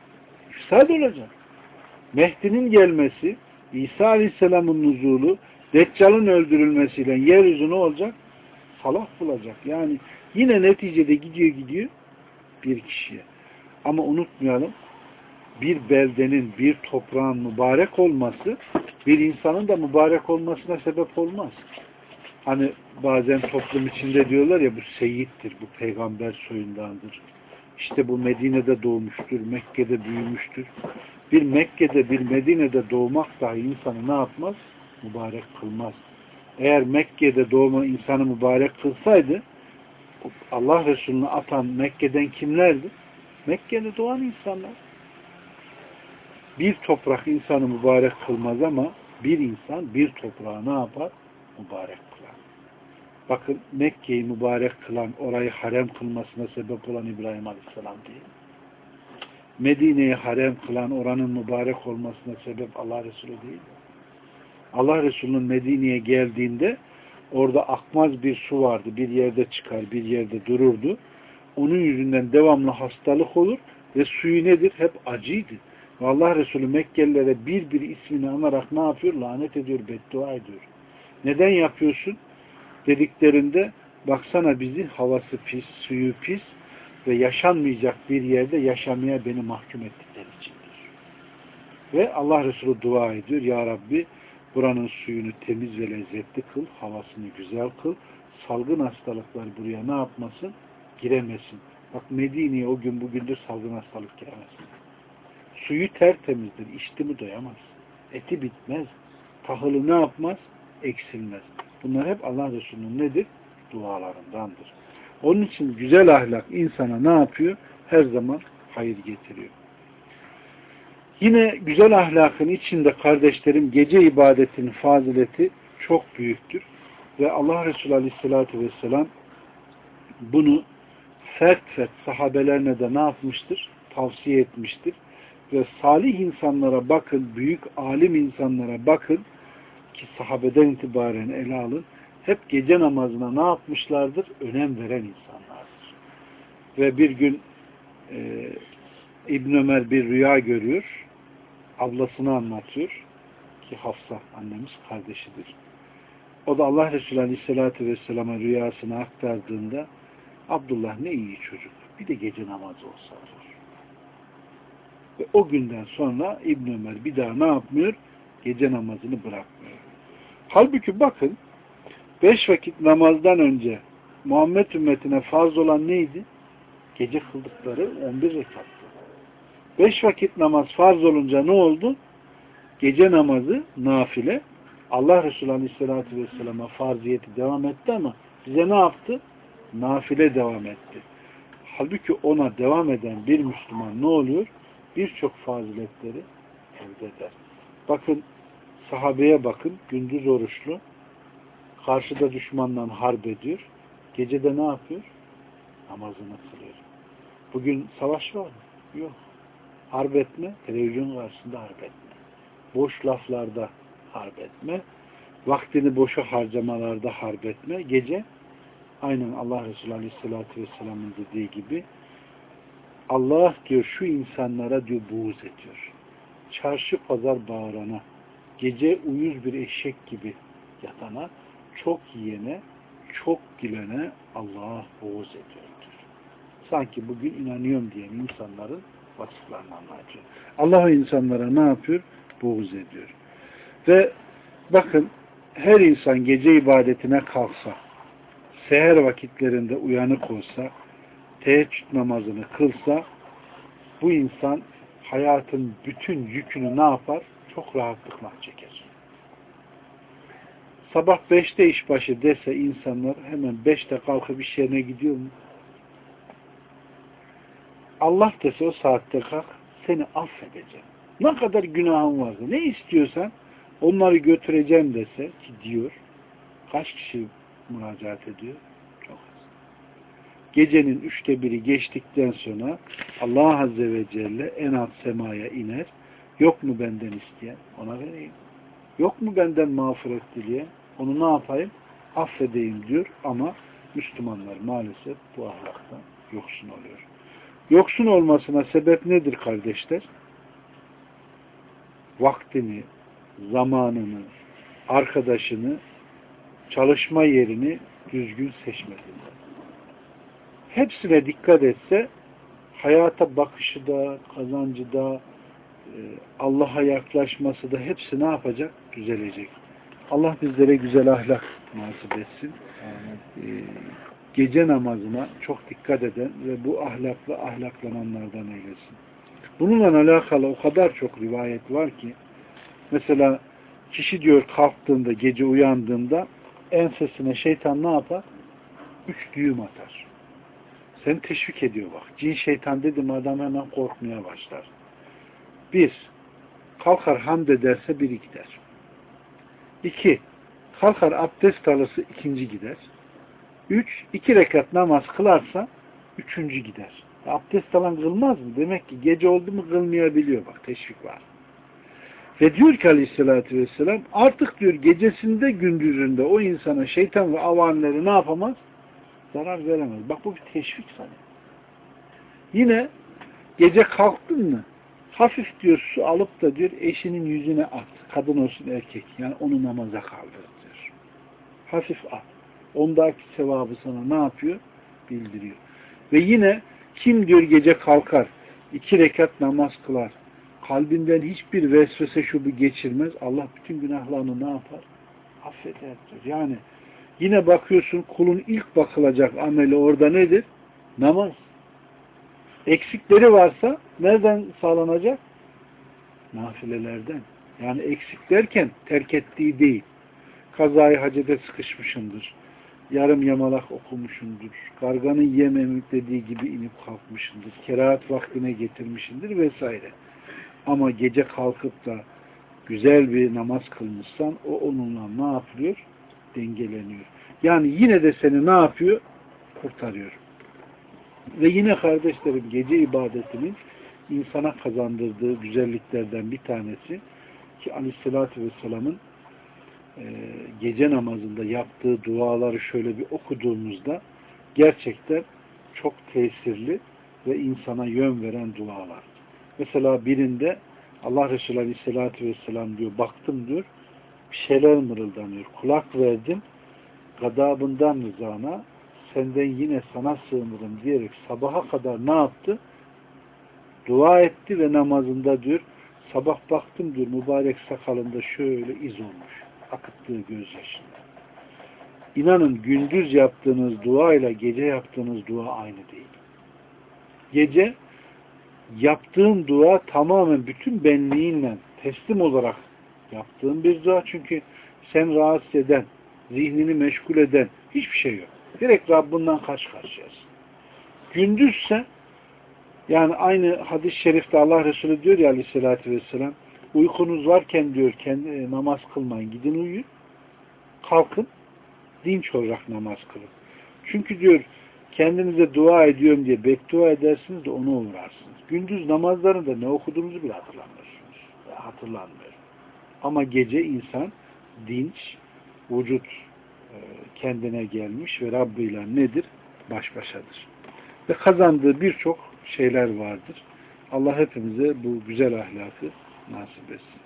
S1: İfsad olacak. Mehdi'nin gelmesi, İsa Aleyhisselam'ın nuzulu, Deccal'ın öldürülmesiyle yeryüzü ne olacak? Salah bulacak. Yani yine neticede gidiyor gidiyor bir kişiye. Ama unutmayalım bir beldenin, bir toprağın mübarek olması bir insanın da mübarek olmasına sebep olmaz. Hani bazen toplum içinde diyorlar ya bu seyittir, bu peygamber soyundandır. İşte bu Medine'de doğmuştur, Mekke'de büyümüştür. Bir Mekke'de, bir Medine'de doğmak dahi insanı ne yapmaz? Mübarek kılmaz. Eğer Mekke'de doğma insanı mübarek kılsaydı Allah Resulü'nü atan Mekke'den kimlerdi? Mekke'de doğan insanlar. Bir toprak insanı mübarek kılmaz ama bir insan bir toprağı ne yapar? Mübarek kılar. Bakın Mekke'yi mübarek kılan, orayı harem kılmasına sebep olan İbrahim Aleyhisselam değil. Medine'yi harem kılan, oranın mübarek olmasına sebep Allah Resulü değil. Allah Resulü'nün Medine'ye geldiğinde orada akmaz bir su vardı. Bir yerde çıkar, bir yerde dururdu. Onun yüzünden devamlı hastalık olur ve suyu nedir? Hep acıydı. Ve Allah Resulü Mekkelilere bir bir ismini anarak ne yapıyor? Lanet ediyor, beddua ediyor. Neden yapıyorsun? Dediklerinde baksana bizi havası pis, suyu pis ve yaşanmayacak bir yerde yaşamaya beni mahkum ettikleri içindir. Ve Allah Resulü dua ediyor. Ya Rabbi buranın suyunu temiz ve lezzetli kıl, havasını güzel kıl, salgın hastalıklar buraya ne yapmasın? Giremesin. Bak Medine'ye o gün bugündür salgın hastalık giremesin. Suyu tertemizdir. İçti mi doyamaz. Eti bitmez. Tahılı ne yapmaz? Eksilmez. Bunlar hep Allah Resulü'nün nedir? Dualarındandır. Onun için güzel ahlak insana ne yapıyor? Her zaman hayır getiriyor. Yine güzel ahlakın içinde kardeşlerim gece ibadetinin fazileti çok büyüktür. Ve Allah Resulü Aleyhisselatü Vesselam bunu fert fert sahabelerine de ne yapmıştır? Tavsiye etmiştir. Ve salih insanlara bakın, büyük alim insanlara bakın ki sahabeden itibaren ele alın. Hep gece namazına ne yapmışlardır? Önem veren insanlardır. Ve bir gün e, İbn Ömer bir rüya görüyor. Ablasını anlatıyor. Ki Hafsa annemiz kardeşidir. O da Allah Resulü Aleyhisselatü Vesselam'a rüyasını aktardığında Abdullah ne iyi çocuk. Bir de gece namazı olsa olur. Ve o günden sonra İbn Ömer bir daha ne yapmıyor? Gece namazını bırakmıyor. Halbuki bakın beş vakit namazdan önce Muhammed ümmetine farz olan neydi? Gece kıldıkları on bir rekattı. Beş vakit namaz farz olunca ne oldu? Gece namazı nafile. Allah Resulü Aleyhisselatü Vesselam'a farziyeti devam etti ama bize ne yaptı? Nafile devam etti. Halbuki ona devam eden bir Müslüman ne oluyor? Birçok faziletleri elde eder. Bakın sahabeye bakın, gündüz oruçlu, karşıda düşmanla harp ediyor, gecede ne yapıyor? Namazını kılıyor. Bugün savaş var mı? Yok. Harp etme, televizyon karşısında harp etme. Boş laflarda harp etme, vaktini boşa harcamalarda harp etme, gece aynen Allah Resulü Aleyhisselatü Vesselam'ın dediği gibi Allah diyor şu insanlara diyor buğz ediyor. Çarşı pazar bağırana, gece uyuz bir eşek gibi yatana, çok yiyene, çok gülene Allah buğz ediyor diyor. Sanki bugün inanıyorum diyen insanların vasıflarını anlatıyor. Allah o insanlara ne yapıyor? Buğz ediyor. Ve bakın her insan gece ibadetine kalksa, seher vakitlerinde uyanık olsa, teheccüd namazını kılsa, bu insan hayatın bütün yükünü ne yapar? Çok rahatlıkla çeker. Sabah beşte işbaşı dese insanlar hemen beşte kalkıp iş yerine gidiyor mu? Allah dese o saatte kalk, seni affedeceğim. Ne kadar günahın varsa, ne istiyorsan onları götüreceğim dese ki diyor, kaç kişi müracaat ediyor? Çok az. Gecenin üçte biri geçtikten sonra Allah Azze ve Celle en alt semaya iner. Yok mu benden isteyen? Ona vereyim. Yok mu benden mağfiret dileyen? Onu ne yapayım? Affedeyim diyor ama Müslümanlar maalesef bu ahlaktan yoksun oluyor. Yoksun olmasına sebep nedir kardeşler? Vaktini, zamanını, arkadaşını, çalışma yerini düzgün seçmediğinde. Hepsine dikkat etse hayata bakışı da, kazancı da, Allah'a yaklaşması da hepsi ne yapacak? Düzelecek. Allah bizlere güzel ahlak nasip etsin. Ee, gece namazına çok dikkat eden ve bu ahlakla ahlaklananlardan eylesin. Bununla alakalı o kadar çok rivayet var ki mesela kişi diyor kalktığında, gece uyandığında ensesine şeytan ne yapar? Üç düğüm atar. Seni teşvik ediyor bak. Cin şeytan dedim adam hemen korkmaya başlar. Bir, kalkar hamd ederse biri gider. İki, kalkar abdest alırsa ikinci gider. Üç, iki rekat namaz kılarsa üçüncü gider. Abdest alan kılmaz mı? Demek ki gece oldu mu kılmayabiliyor. Bak teşvik var. Ve diyor ki Aleyhisselatü Vesselam artık diyor gecesinde gündüzünde o insana şeytan ve avanları ne yapamaz? Zarar veremez. Bak bu bir teşvik sana. Yine gece kalktın mı hafif diyor su alıp da diyor eşinin yüzüne at. Kadın olsun erkek. Yani onu namaza kaldır diyor. Hafif at. Ondaki sevabı sana ne yapıyor? Bildiriyor. Ve yine kim diyor gece kalkar, iki rekat namaz kılar, kalbinden hiçbir vesvese şubu geçirmez, Allah bütün günahlarını ne yapar? Affeder diyor. Yani yine bakıyorsun kulun ilk bakılacak ameli orada nedir? Namaz. Eksikleri varsa nereden sağlanacak? Nafilelerden. Yani eksik derken terk ettiği değil. Kazayı hacede sıkışmışındır. Yarım yamalak okumuşundur. Karganın yememlik dediği gibi inip kalkmışındır. Kerahat vaktine getirmişindir vesaire. Ama gece kalkıp da güzel bir namaz kılmışsan o onunla ne yapıyor? Dengeleniyor. Yani yine de seni ne yapıyor? Kurtarıyor. Ve yine kardeşlerim gece ibadetinin insana kazandırdığı güzelliklerden bir tanesi ki Aleyhisselatü Vesselam'ın e, gece namazında yaptığı duaları şöyle bir okuduğumuzda gerçekten çok tesirli ve insana yön veren dualar. Mesela birinde Allah Resulü Aleyhisselatü Vesselam diyor, baktım diyor, bir şeyler mırıldanıyor. Kulak verdim, gadabından rızana, senden yine sana sığınırım diyerek sabaha kadar ne yaptı? Dua etti ve namazında diyor, sabah baktım diyor, mübarek sakalında şöyle iz olmuş. Akıttığı gözyaşında. İnanın gündüz yaptığınız dua ile gece yaptığınız dua aynı değil. Gece yaptığın dua tamamen bütün benliğinle teslim olarak yaptığın bir dua. Çünkü sen rahatsız eden, zihnini meşgul eden hiçbir şey yok. Direkt Rabbinden karşı karşıyasın. Gündüzse yani aynı hadis-i şerifte Allah Resulü diyor ya Aleyhisselatü Vesselam, uykunuz varken diyor kendi namaz kılmayın, gidin uyuyun, kalkın dinç olarak namaz kılın. Çünkü diyor kendinize dua ediyorum diye beddua edersiniz de ona uğrarsınız. Gündüz namazlarında ne okuduğunuzu bile hatırlamıyorsunuz. Hatırlanmıyor. Ama gece insan dinç, vücut kendine gelmiş ve Rabbi ile nedir? Baş başadır. Ve kazandığı birçok şeyler vardır. Allah hepimize bu güzel ahlakı nasip etsin.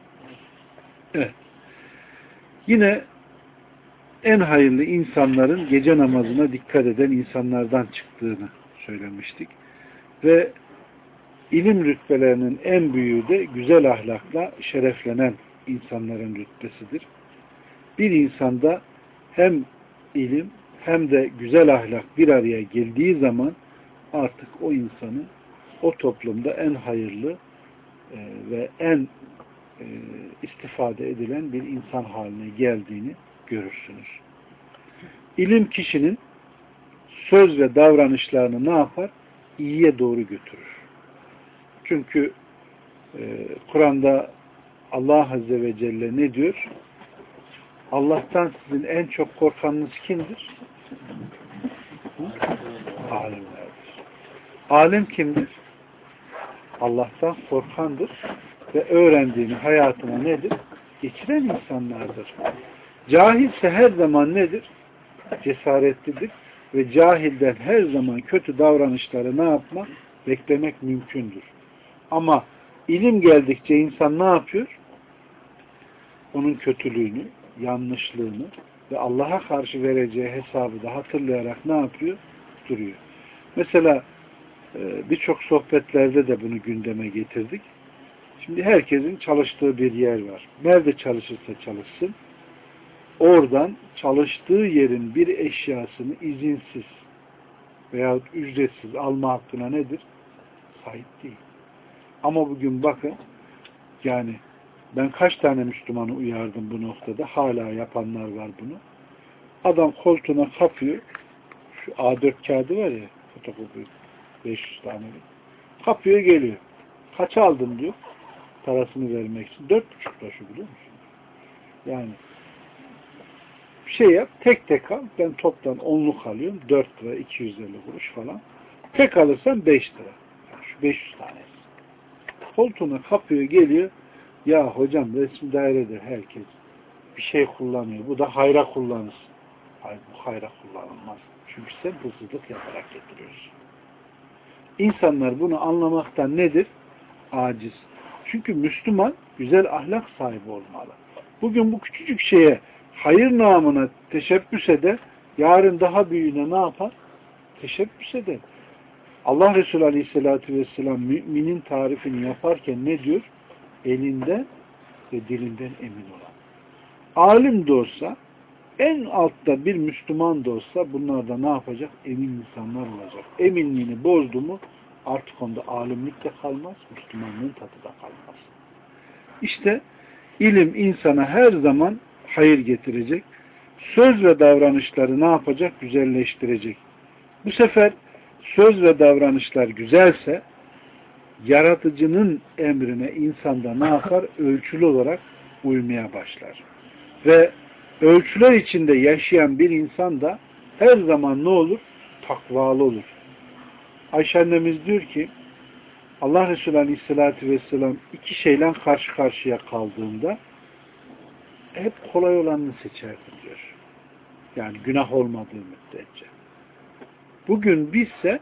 S1: Evet. Yine en hayırlı insanların gece namazına dikkat eden insanlardan çıktığını söylemiştik. Ve ilim rütbelerinin en büyüğü de güzel ahlakla şereflenen insanların rütbesidir. Bir insanda hem ilim hem de güzel ahlak bir araya geldiği zaman artık o insanı o toplumda en hayırlı e, ve en e, istifade edilen bir insan haline geldiğini görürsünüz. İlim kişinin söz ve davranışlarını ne yapar? İyiye doğru götürür. Çünkü e, Kur'an'da Allah Azze ve Celle ne diyor? Allah'tan sizin en çok korkanınız kimdir? Hı? Alimlerdir. Alim kimdir? Allah'tan korkandır ve öğrendiğini hayatına nedir? Geçiren insanlardır. Cahilse her zaman nedir? Cesaretlidir ve cahilden her zaman kötü davranışları ne yapmak? Beklemek mümkündür. Ama ilim geldikçe insan ne yapıyor? Onun kötülüğünü, yanlışlığını ve Allah'a karşı vereceği hesabı da hatırlayarak ne yapıyor? Duruyor. Mesela birçok sohbetlerde de bunu gündeme getirdik. Şimdi herkesin çalıştığı bir yer var. Nerede çalışırsa çalışsın, oradan çalıştığı yerin bir eşyasını izinsiz veyahut ücretsiz alma hakkına nedir? Sahip değil. Ama bugün bakın, yani ben kaç tane Müslümanı uyardım bu noktada, hala yapanlar var bunu. Adam koltuğuna kapıyor, şu A dört kağıdı var ya, fotokopi beş yüz tane. Kapıyor geliyor. Kaç aldın diyor. Parasını vermek için. Dört buçuk lira şu, biliyor musun? Yani bir şey yap. Tek tek al. Ben toptan onluk alıyorum. Dört lira, iki yüz elli kuruş falan. Tek alırsan beş lira. Yani şu beş yüz tanesi. Koltuğuna kapıyor geliyor. Ya hocam resmi dairede herkes bir şey kullanıyor. Bu da hayra kullanırsın. Hayır, bu hayra kullanılmaz. Çünkü sen hırsızlık yaparak getiriyorsun. İnsanlar bunu anlamaktan nedir? Aciz. Çünkü Müslüman güzel ahlak sahibi olmalı. Bugün bu küçücük şeye hayır namına teşebbüs eder, yarın daha büyüğüne ne yapar? Teşebbüs eder. Allah Resulü Aleyhisselatü Vesselam müminin tarifini yaparken ne diyor? Elinden ve dilinden emin olan. Alim de olsa, en altta bir Müslüman da olsa bunlar da ne yapacak? Emin insanlar olacak. Eminliğini bozdu mu artık onda alimlik de kalmaz, Müslümanlığın tadı da kalmaz. İşte ilim insana her zaman hayır getirecek. Söz ve davranışları ne yapacak? Güzelleştirecek. Bu sefer söz ve davranışlar güzelse yaratıcının emrine insanda ne yapar? Ölçülü olarak uymaya başlar. Ve ölçüler içinde yaşayan bir insan da her zaman ne olur? Takvalı olur. Ayşe annemiz diyor ki Allah Resulü Aleyhisselatü Vesselam iki şeyle karşı karşıya kaldığında hep kolay olanını seçerdi diyor. Yani günah olmadığı müddetçe. Bugün bizse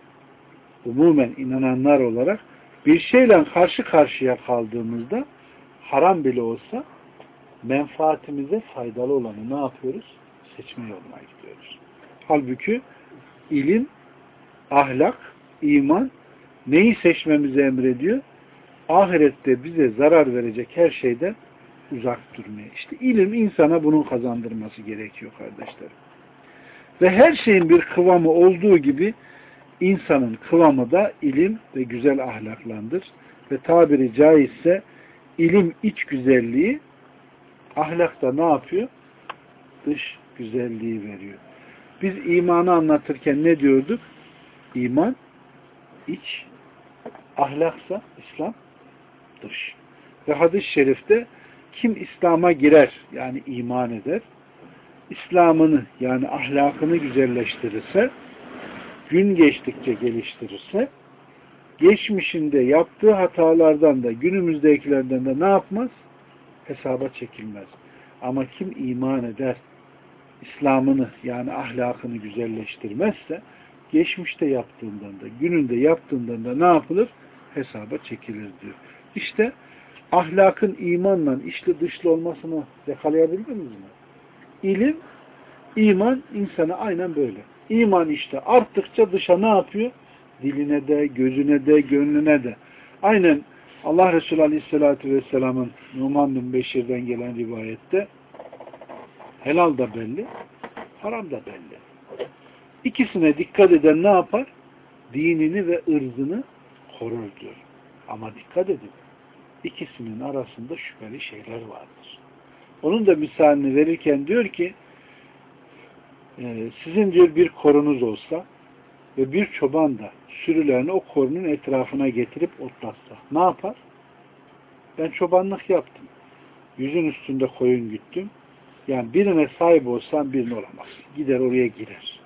S1: umumen inananlar olarak bir şeyle karşı karşıya kaldığımızda haram bile olsa menfaatimize faydalı olanı ne yapıyoruz? Seçme yoluna gidiyoruz. Halbuki ilim, ahlak, iman neyi seçmemizi emrediyor? Ahirette bize zarar verecek her şeyden uzak durmaya. İşte ilim insana bunun kazandırması gerekiyor kardeşlerim. Ve her şeyin bir kıvamı olduğu gibi insanın kıvamı da ilim ve güzel ahlaklandır. Ve tabiri caizse ilim iç güzelliği, ahlakta ne yapıyor? Dış güzelliği veriyor. Biz imanı anlatırken ne diyorduk? İman iç, ahlaksa İslam dış. Ve hadis-i şerifte kim İslam'a girer, yani iman eder, İslam'ını yani ahlakını güzelleştirirse, gün geçtikçe geliştirirse, geçmişinde yaptığı hatalardan da günümüzdekilerden de ne yapmaz? Hesaba çekilmez. Ama kim iman eder, İslam'ını yani ahlakını güzelleştirmezse, geçmişte yaptığından da gününde yaptığından da ne yapılır? Hesaba çekilir diyor. İşte ahlakın imanla içli dışlı olmasını yakalayabildiniz mi? İlim, iman insana aynen böyle. İman işte arttıkça dışa ne yapıyor? Diline de, gözüne de, gönlüne de. Aynen Allah Resulü Aleyhisselatü Vesselam'ın Numan bin Beşir'den gelen rivayette helal da belli, haram da belli. İkisine dikkat eden ne yapar? Dinini ve ırzını korur diyor. Ama dikkat edin. İkisinin arasında şüpheli şeyler vardır. Onun da misalini verirken diyor ki sizin diyor bir korunuz olsa ve bir çoban da sürülerini o korunun etrafına getirip otlatsa. Ne yapar? Ben çobanlık yaptım. Yüzün üstünde koyun güttüm. Yani birine sahip olsam birine olamaz. Gider oraya girer.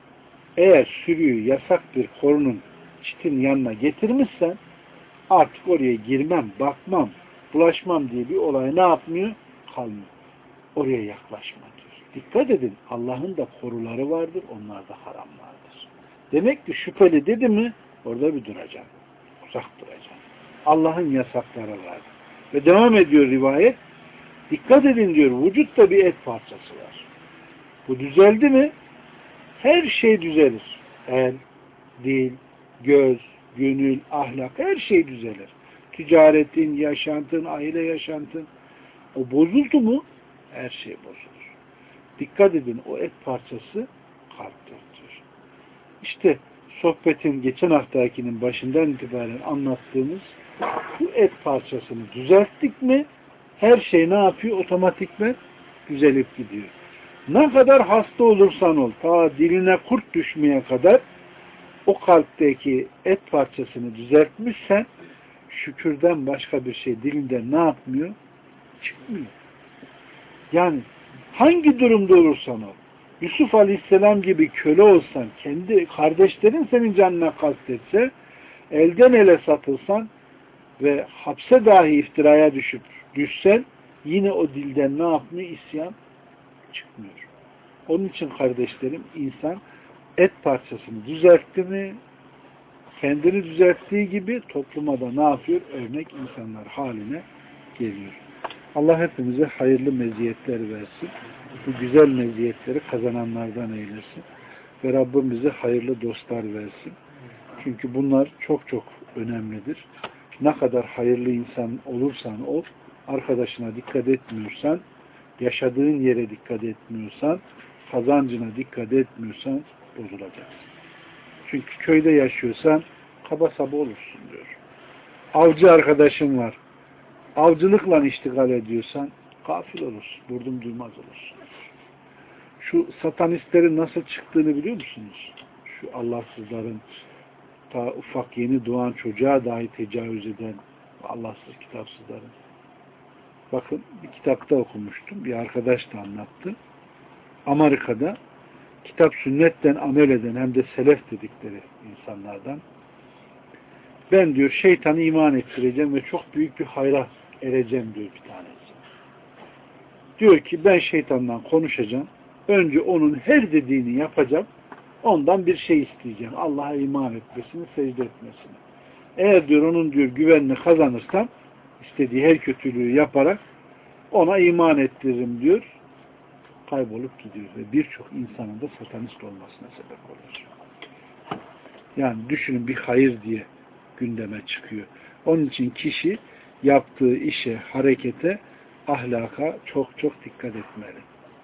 S1: Eğer sürüyü yasak bir korunun çitin yanına getirmişsen artık oraya girmem, bakmam, bulaşmam diye bir olay ne yapmıyor? Kalmıyor. Oraya yaklaşma diyor. Dikkat edin. Allah'ın da koruları vardır. Onlar da haram vardır. Demek ki şüpheli dedi mi orada bir duracağım. Uzak duracağım. Allah'ın yasakları vardır. Ve devam ediyor rivayet. Dikkat edin diyor. Vücutta bir et parçası var. Bu düzeldi mi her şey düzelir. El, dil, göz, gönül, ahlak her şey düzelir. Ticaretin, yaşantın, aile yaşantın. O bozuldu mu her şey bozulur. Dikkat edin o et parçası kalptir diyor. İşte sohbetin geçen haftakinin başından itibaren anlattığımız bu et parçasını düzelttik mi her şey ne yapıyor? Otomatikmen düzelip gidiyor. Ne kadar hasta olursan ol, ta diline kurt düşmeye kadar o kalpteki et parçasını düzeltmişsen şükürden başka bir şey dilinden ne yapmıyor? Çıkmıyor. Yani hangi durumda olursan ol, Yusuf Aleyhisselam gibi köle olsan, kendi kardeşlerin senin canına kastetse, elden ele satılsan ve hapse dahi iftiraya düşüp düşsen, yine o dilden ne yapmıyor? İsyan çıkmıyor. Onun için kardeşlerim, insan et parçasını düzeltti mi, kendini düzelttiği gibi topluma da ne yapıyor? Örnek insanlar haline geliyor. Allah hepimize hayırlı meziyetler versin. Bu güzel meziyetleri kazananlardan eylesin. Ve Rabbim bize hayırlı dostlar versin. Çünkü bunlar çok çok önemlidir. Ne kadar hayırlı insan olursan ol, arkadaşına dikkat etmiyorsan, yaşadığın yere dikkat etmiyorsan, kazancına dikkat etmiyorsan bozulacaksın. Çünkü köyde yaşıyorsan kaba saba olursun diyor. Avcı arkadaşın var. Avcılıkla iştigal ediyorsan gafil olursun. Vurdum duymaz olursun. Şu satanistlerin nasıl çıktığını biliyor musunuz? Şu Allahsızların ta ufak yeni doğan çocuğa dahi tecavüz eden Allahsız kitapsızların. Bakın bir kitapta okumuştum. Bir arkadaş da anlattı. Amerika'da kitap sünnetten amel eden hem de selef dedikleri insanlardan. Ben diyor şeytanı iman ettireceğim ve çok büyük bir hayra ereceğim diyor bir tanesi. Diyor ki ben şeytandan konuşacağım. Önce onun her dediğini yapacağım. Ondan bir şey isteyeceğim. Allah'a iman etmesini, secde etmesini. Eğer diyor onun diyor güvenini kazanırsam istediği her kötülüğü yaparak ona iman ettiririm diyor. Kaybolup gidiyor ve birçok insanın da satanist olmasına sebep olur. Yani düşünün bir hayır diye gündeme çıkıyor. Onun için kişi yaptığı işe, harekete, ahlaka çok çok dikkat etmeli.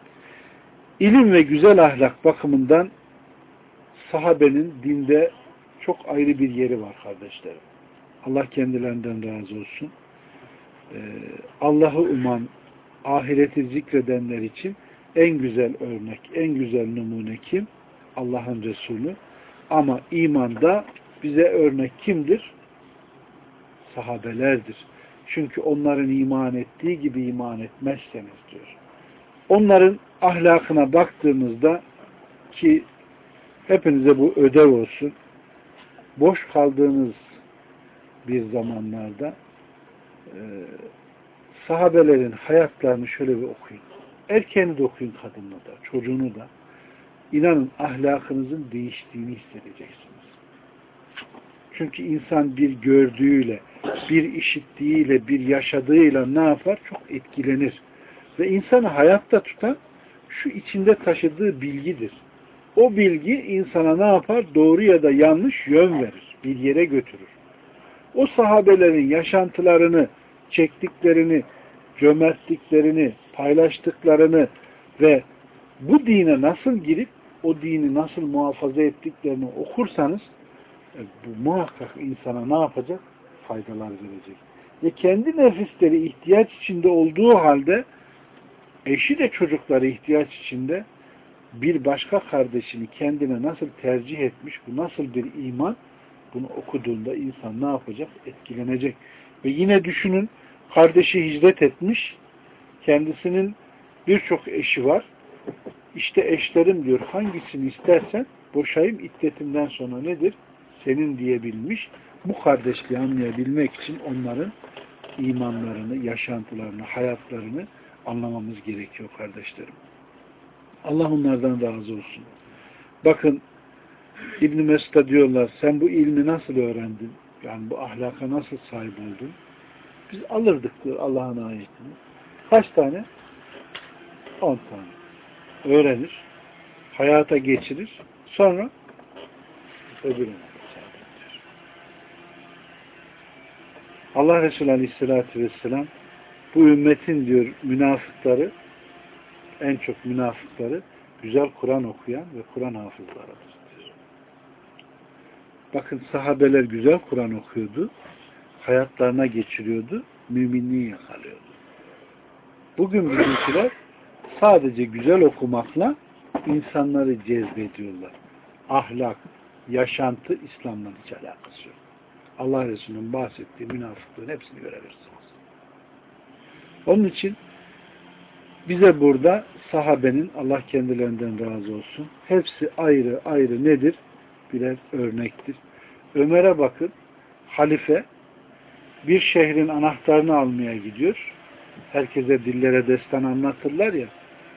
S1: İlim ve güzel ahlak bakımından sahabenin dinde çok ayrı bir yeri var kardeşlerim. Allah kendilerinden razı olsun. Ee, Allah'ı uman, ahireti zikredenler için en güzel örnek, en güzel numune kim? Allah'ın Resulü. Ama imanda bize örnek kimdir? Sahabelerdir. Çünkü onların iman ettiği gibi iman etmezseniz diyor. Onların ahlakına baktığımızda ki hepinize bu ödev olsun. Boş kaldığınız bir zamanlarda e, sahabelerin hayatlarını şöyle bir okuyun. Erkeğini de okuyun, kadını da, çocuğunu da. İnanın ahlakınızın değiştiğini hissedeceksiniz. Çünkü insan bir gördüğüyle, bir işittiğiyle, bir yaşadığıyla ne yapar? Çok etkilenir. Ve insanı hayatta tutan şu içinde taşıdığı bilgidir. O bilgi insana ne yapar? Doğru ya da yanlış yön verir. Bir yere götürür. O sahabelerin yaşantılarını, çektiklerini, cömertliklerini, paylaştıklarını ve bu dine nasıl girip o dini nasıl muhafaza ettiklerini okursanız e, bu muhakkak insana ne yapacak? Faydalar verecek. Ve kendi nefisleri ihtiyaç içinde olduğu halde eşi de çocukları ihtiyaç içinde bir başka kardeşini kendine nasıl tercih etmiş, bu nasıl bir iman, bunu okuduğunda insan ne yapacak? Etkilenecek. Ve yine düşünün, kardeşi hicret etmiş, kendisinin birçok eşi var. İşte eşlerim diyor, hangisini istersen boşayayım, iddetimden sonra nedir? Senin diyebilmiş. Bu kardeşliği anlayabilmek için onların imanlarını, yaşantılarını, hayatlarını anlamamız gerekiyor kardeşlerim. Allah onlardan razı olsun. Bakın İbn-i Mesud'a diyorlar, sen bu ilmi nasıl öğrendin? Yani bu ahlaka nasıl sahip oldun? Biz alırdık diyor Allah'ın ayetini. Kaç tane? On tane. Öğrenir. Hayata geçirir. Sonra öbürüne. Allah Resulü Aleyhisselatü Vesselam bu ümmetin diyor münafıkları, en çok münafıkları güzel Kur'an okuyan ve Kur'an hafızlarıdır. Bakın sahabeler güzel Kur'an okuyordu, hayatlarına geçiriyordu, müminliği yakalıyordu. Bugün bizimkiler sadece güzel okumakla insanları cezbediyorlar. Ahlak, yaşantı İslam'la hiç alakası yok. Allah Resulü'nün bahsettiği münafıklığın hepsini görebilirsiniz. Onun için bize burada sahabenin, Allah kendilerinden razı olsun, hepsi ayrı ayrı nedir? Birer örnektir. Ömer'e bakın, halife bir şehrin anahtarını almaya gidiyor. Herkese dillere destan anlatırlar ya.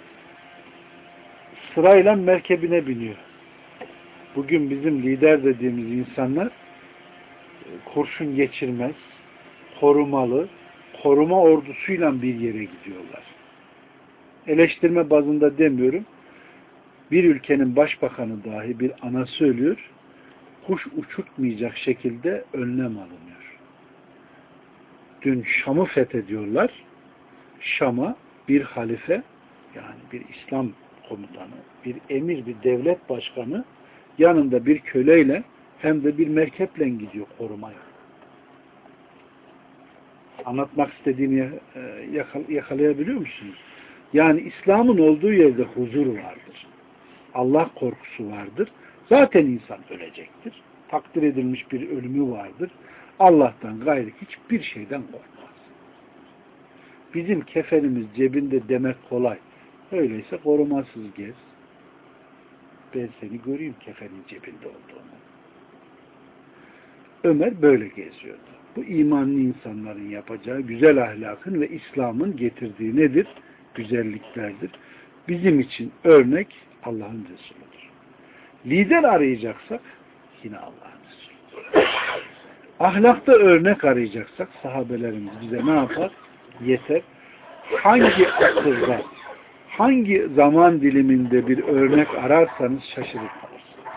S1: Sırayla merkebine biniyor. Bugün bizim lider dediğimiz insanlar kurşun geçirmez, korumalı, koruma ordusuyla bir yere gidiyorlar. Eleştirme bazında demiyorum. Bir ülkenin başbakanı dahi bir anası ölüyor, kuş uçurtmayacak şekilde önlem alınıyor. Dün Şam'ı fethediyorlar. Şam'a bir halife, yani bir İslam komutanı, bir emir, bir devlet başkanı yanında bir köleyle hem de bir merkeple gidiyor korumaya. Anlatmak istediğimi yakalayabiliyor musunuz? Yani İslam'ın olduğu yerde huzur vardır. Allah korkusu vardır. Zaten insan ölecektir. Takdir edilmiş bir ölümü vardır. Allah'tan gayrı hiçbir şeyden korkmaz. Bizim kefenimiz cebinde demek kolay. Öyleyse korumasız gez. ben seni göreyim kefenin cebinde olduğunu. Ömer böyle geziyordu. Bu imanlı insanların yapacağı güzel ahlakın ve İslam'ın getirdiği nedir? Güzelliklerdir. Bizim için örnek Allah'ın Resulüdür. Lider arayacaksak yine Allah'ın Resulüdür. Ahlakta örnek arayacaksak sahabelerimiz bize ne yapar? Yeter. Hangi asırda, hangi zaman diliminde bir örnek ararsanız şaşırıp kalırsınız.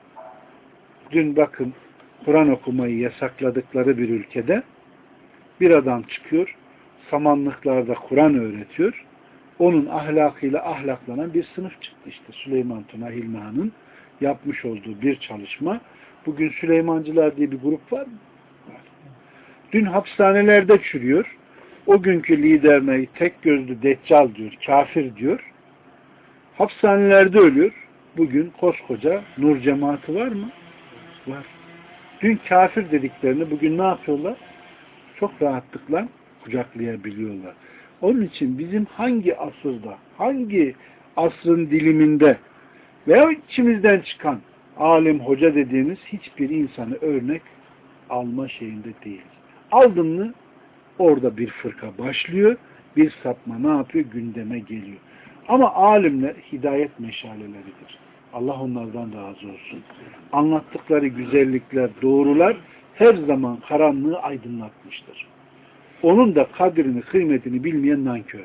S1: Dün bakın Kur'an okumayı yasakladıkları bir ülkede bir adam çıkıyor, samanlıklarda Kur'an öğretiyor. Onun ahlakıyla ahlaklanan bir sınıf çıktı işte. Süleyman Tuna Hilmi'nin yapmış olduğu bir çalışma. Bugün Süleymancılar diye bir grup var mı? Var. Dün hapishanelerde çürüyor. O günkü liderine tek gözlü deccal diyor, kafir diyor. Hapishanelerde ölüyor. Bugün koskoca nur cemaati var mı? Var. Dün kafir dediklerini bugün ne yapıyorlar? Çok rahatlıkla kucaklayabiliyorlar. Onun için bizim hangi asırda, hangi asrın diliminde veya içimizden çıkan alim, hoca dediğimiz hiçbir insanı örnek alma şeyinde değiliz. Aldın mı orada bir fırka başlıyor, bir sapma ne yapıyor? Gündeme geliyor. Ama alimler hidayet meşaleleridir. Allah onlardan razı olsun. Anlattıkları güzellikler, doğrular her zaman karanlığı aydınlatmıştır. Onun da kadrini, kıymetini bilmeyen nankördür.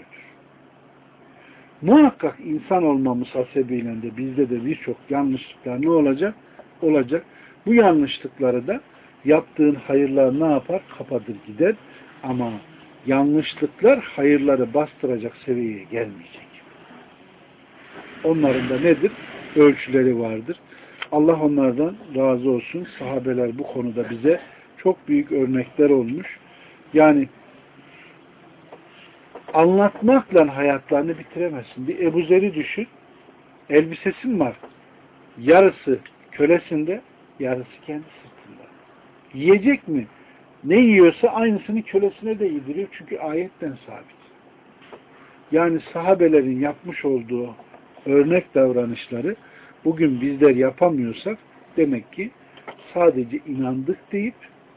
S1: Muhakkak insan olmamız hasebiyle de bizde de birçok yanlışlıklar ne olacak? Olacak. Bu yanlışlıkları da yaptığın hayırlar ne yapar? Kapatır gider. Ama yanlışlıklar hayırları bastıracak seviyeye gelmeyecek. Onların da nedir? Ölçüleri vardır. Allah onlardan razı olsun. Sahabeler bu konuda bize çok büyük örnekler olmuş. Yani anlatmakla hayatlarını bitiremezsin. Bir Ebu Zer'i düşün. Elbisesin var. Yarısı kölesinde, yarısı kendi sırtında. Yiyecek mi? Ne yiyorsa aynısını kölesine de yediriyor. Çünkü ayetten sabit. Yani sahabelerin yapmış olduğu örnek davranışları bugün bizler yapamıyorsak demek ki sadece inandık deyip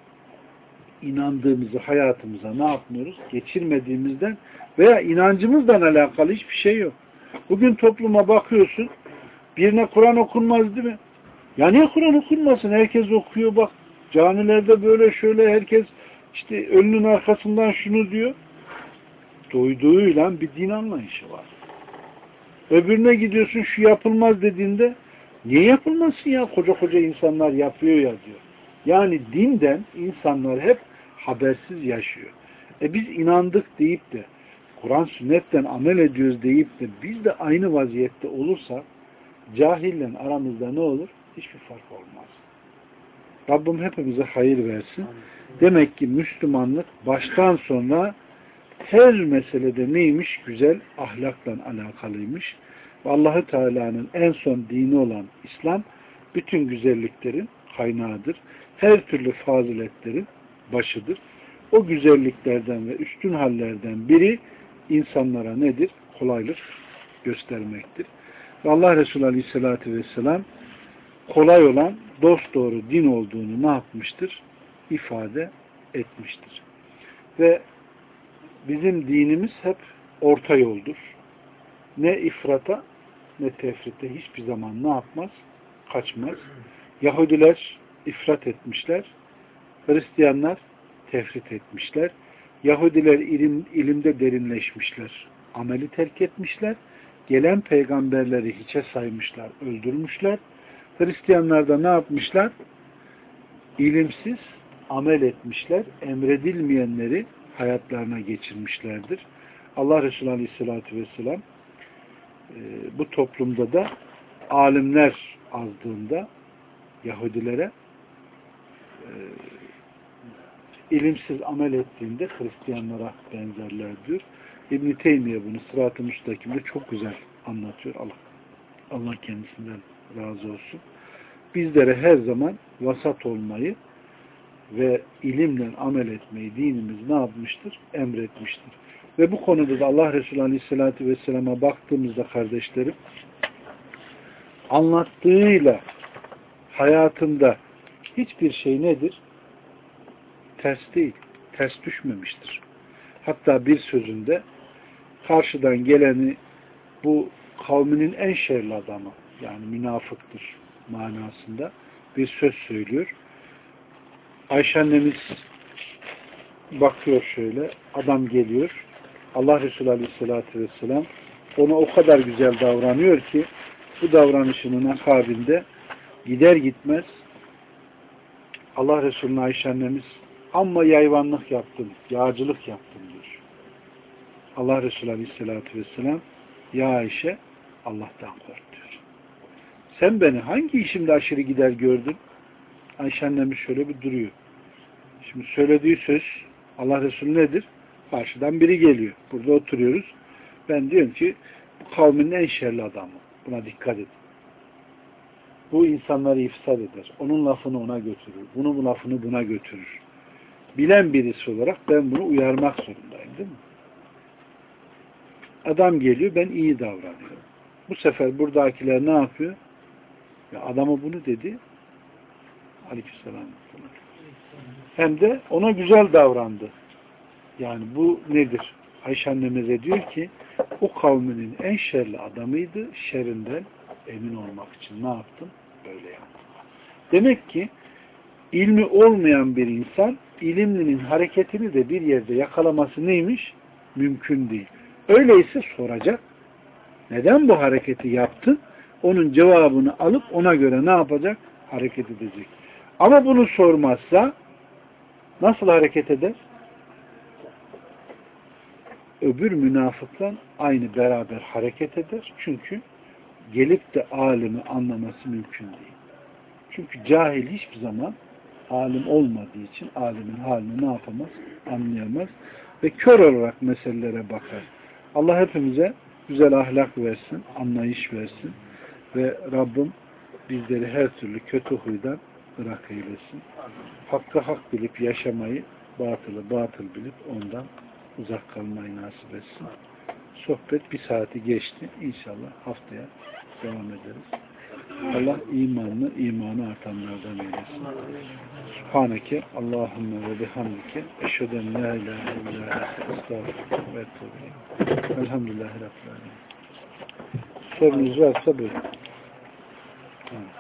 S1: inandığımızı hayatımıza ne yapmıyoruz? Geçirmediğimizden veya inancımızla alakalı hiçbir şey yok. Bugün topluma bakıyorsun, birine Kur'an okunmaz değil mi? Ya niye Kur'an okunmasın? Herkes okuyor bak. Camilerde böyle şöyle herkes işte ölünün arkasından şunu diyor. Duyduğuyla bir din anlayışı var. Öbürüne gidiyorsun şu yapılmaz dediğinde niye yapılmasın ya? Koca koca insanlar yapıyor ya diyor. Yani dinden insanlar hep habersiz yaşıyor. E biz inandık deyip de Kur'an sünnetten amel ediyoruz deyip de biz de aynı vaziyette olursak cahille aramızda ne olur? Hiçbir fark olmaz. Rabbim hepimize hayır versin. Demek ki Müslümanlık baştan sona her meselede neymiş? Güzel ahlakla alakalıymış. Ve Allah-u Teala'nın en son dini olan İslam bütün güzelliklerin kaynağıdır. Her türlü faziletlerin başıdır. O güzelliklerden ve üstün hallerden biri insanlara nedir? Kolaylık göstermektir. Ve Allah Resulü Aleyhisselatü Vesselam kolay olan dosdoğru din olduğunu ne yapmıştır? İfade etmiştir. Ve bizim dinimiz hep orta yoldur. Ne ifrata ne tefrite hiçbir zaman ne yapmaz? Kaçmaz. Yahudiler ifrat etmişler. Hristiyanlar tefrit etmişler. Yahudiler ilim, ilimde derinleşmişler. Ameli terk etmişler. Gelen peygamberleri hiçe saymışlar, öldürmüşler. Hristiyanlar da ne yapmışlar? İlimsiz amel etmişler. Emredilmeyenleri hayatlarına geçirmişlerdir. Allah Resulü Aleyhisselatü Vesselam e, bu toplumda da alimler azdığında Yahudilere e, ilimsiz amel ettiğinde Hristiyanlara benzerler diyor. İbn-i Teymiye bunu Sırat-ı Müstakim'de çok güzel anlatıyor. Allah, Allah kendisinden razı olsun. Bizlere her zaman vasat olmayı ve ilimle amel etmeyi dinimiz ne yapmıştır? Emretmiştir. Ve bu konuda da Allah Resulü Aleyhisselatü Vesselam'a baktığımızda kardeşlerim anlattığıyla hayatında hiçbir şey nedir? Ters değil. Ters düşmemiştir. Hatta bir sözünde karşıdan geleni bu kavminin en şerli adamı, yani münafıktır manasında bir söz söylüyor. Ayşe annemiz bakıyor şöyle, adam geliyor. Allah Resulü Aleyhisselatü Vesselam ona o kadar güzel davranıyor ki bu davranışının akabinde gider gitmez Allah Resulü'nün Ayşe annemiz amma yayvanlık yaptın, yağcılık yaptın diyor. Allah Resulü Aleyhisselatü Vesselam ya Ayşe Allah'tan kork diyor. Sen beni hangi işimde aşırı gider gördün? Ayşe annemiz şöyle bir duruyor. Şimdi söylediği söz Allah Resulü nedir? Karşıdan biri geliyor. Burada oturuyoruz. Ben diyorum ki bu kavmin en şerli adamı. Buna dikkat edin. Bu insanları ifsad eder. Onun lafını ona götürür. Bunun bu lafını buna götürür. Bilen birisi olarak ben bunu uyarmak zorundayım, değil mi? Adam geliyor, ben iyi davranıyorum. Bu sefer buradakiler ne yapıyor? Ya adama bunu dedi. Aleykümselam. Hem de ona güzel davrandı. Yani bu nedir? Ayşe annemize diyor ki o kavminin en şerli adamıydı. Şerrinden emin olmak için ne yaptım? Böyle yaptım. Demek ki ilmi olmayan bir insan ilimlinin hareketini de bir yerde yakalaması neymiş? Mümkün değil. Öyleyse soracak. Neden bu hareketi yaptın? Onun cevabını alıp ona göre ne yapacak? Hareket edecek. Ama bunu sormazsa nasıl hareket eder? Öbür münafıkla aynı beraber hareket eder. Çünkü gelip de alimi anlaması mümkün değil. Çünkü cahil hiçbir zaman alim olmadığı için alimin halini ne yapamaz? Anlayamaz. Ve kör olarak meselelere bakar. Allah hepimize güzel ahlak versin, anlayış versin. Ve Rabbim bizleri her türlü kötü huydan bırak eylesin. Hakkı hak bilip yaşamayı, batılı batıl bilip ondan uzak kalmayı nasip etsin. Sohbet bir saati geçti. İnşallah haftaya devam ederiz. Allah imanlı, imanı artanlardan eylesin. Subhaneke Allahümme ve bihamdike eşheden la ilahe illa estağfurullah ve etûbü. Elhamdülillahi Rabbil alemin. Sorunuz varsa buyurun.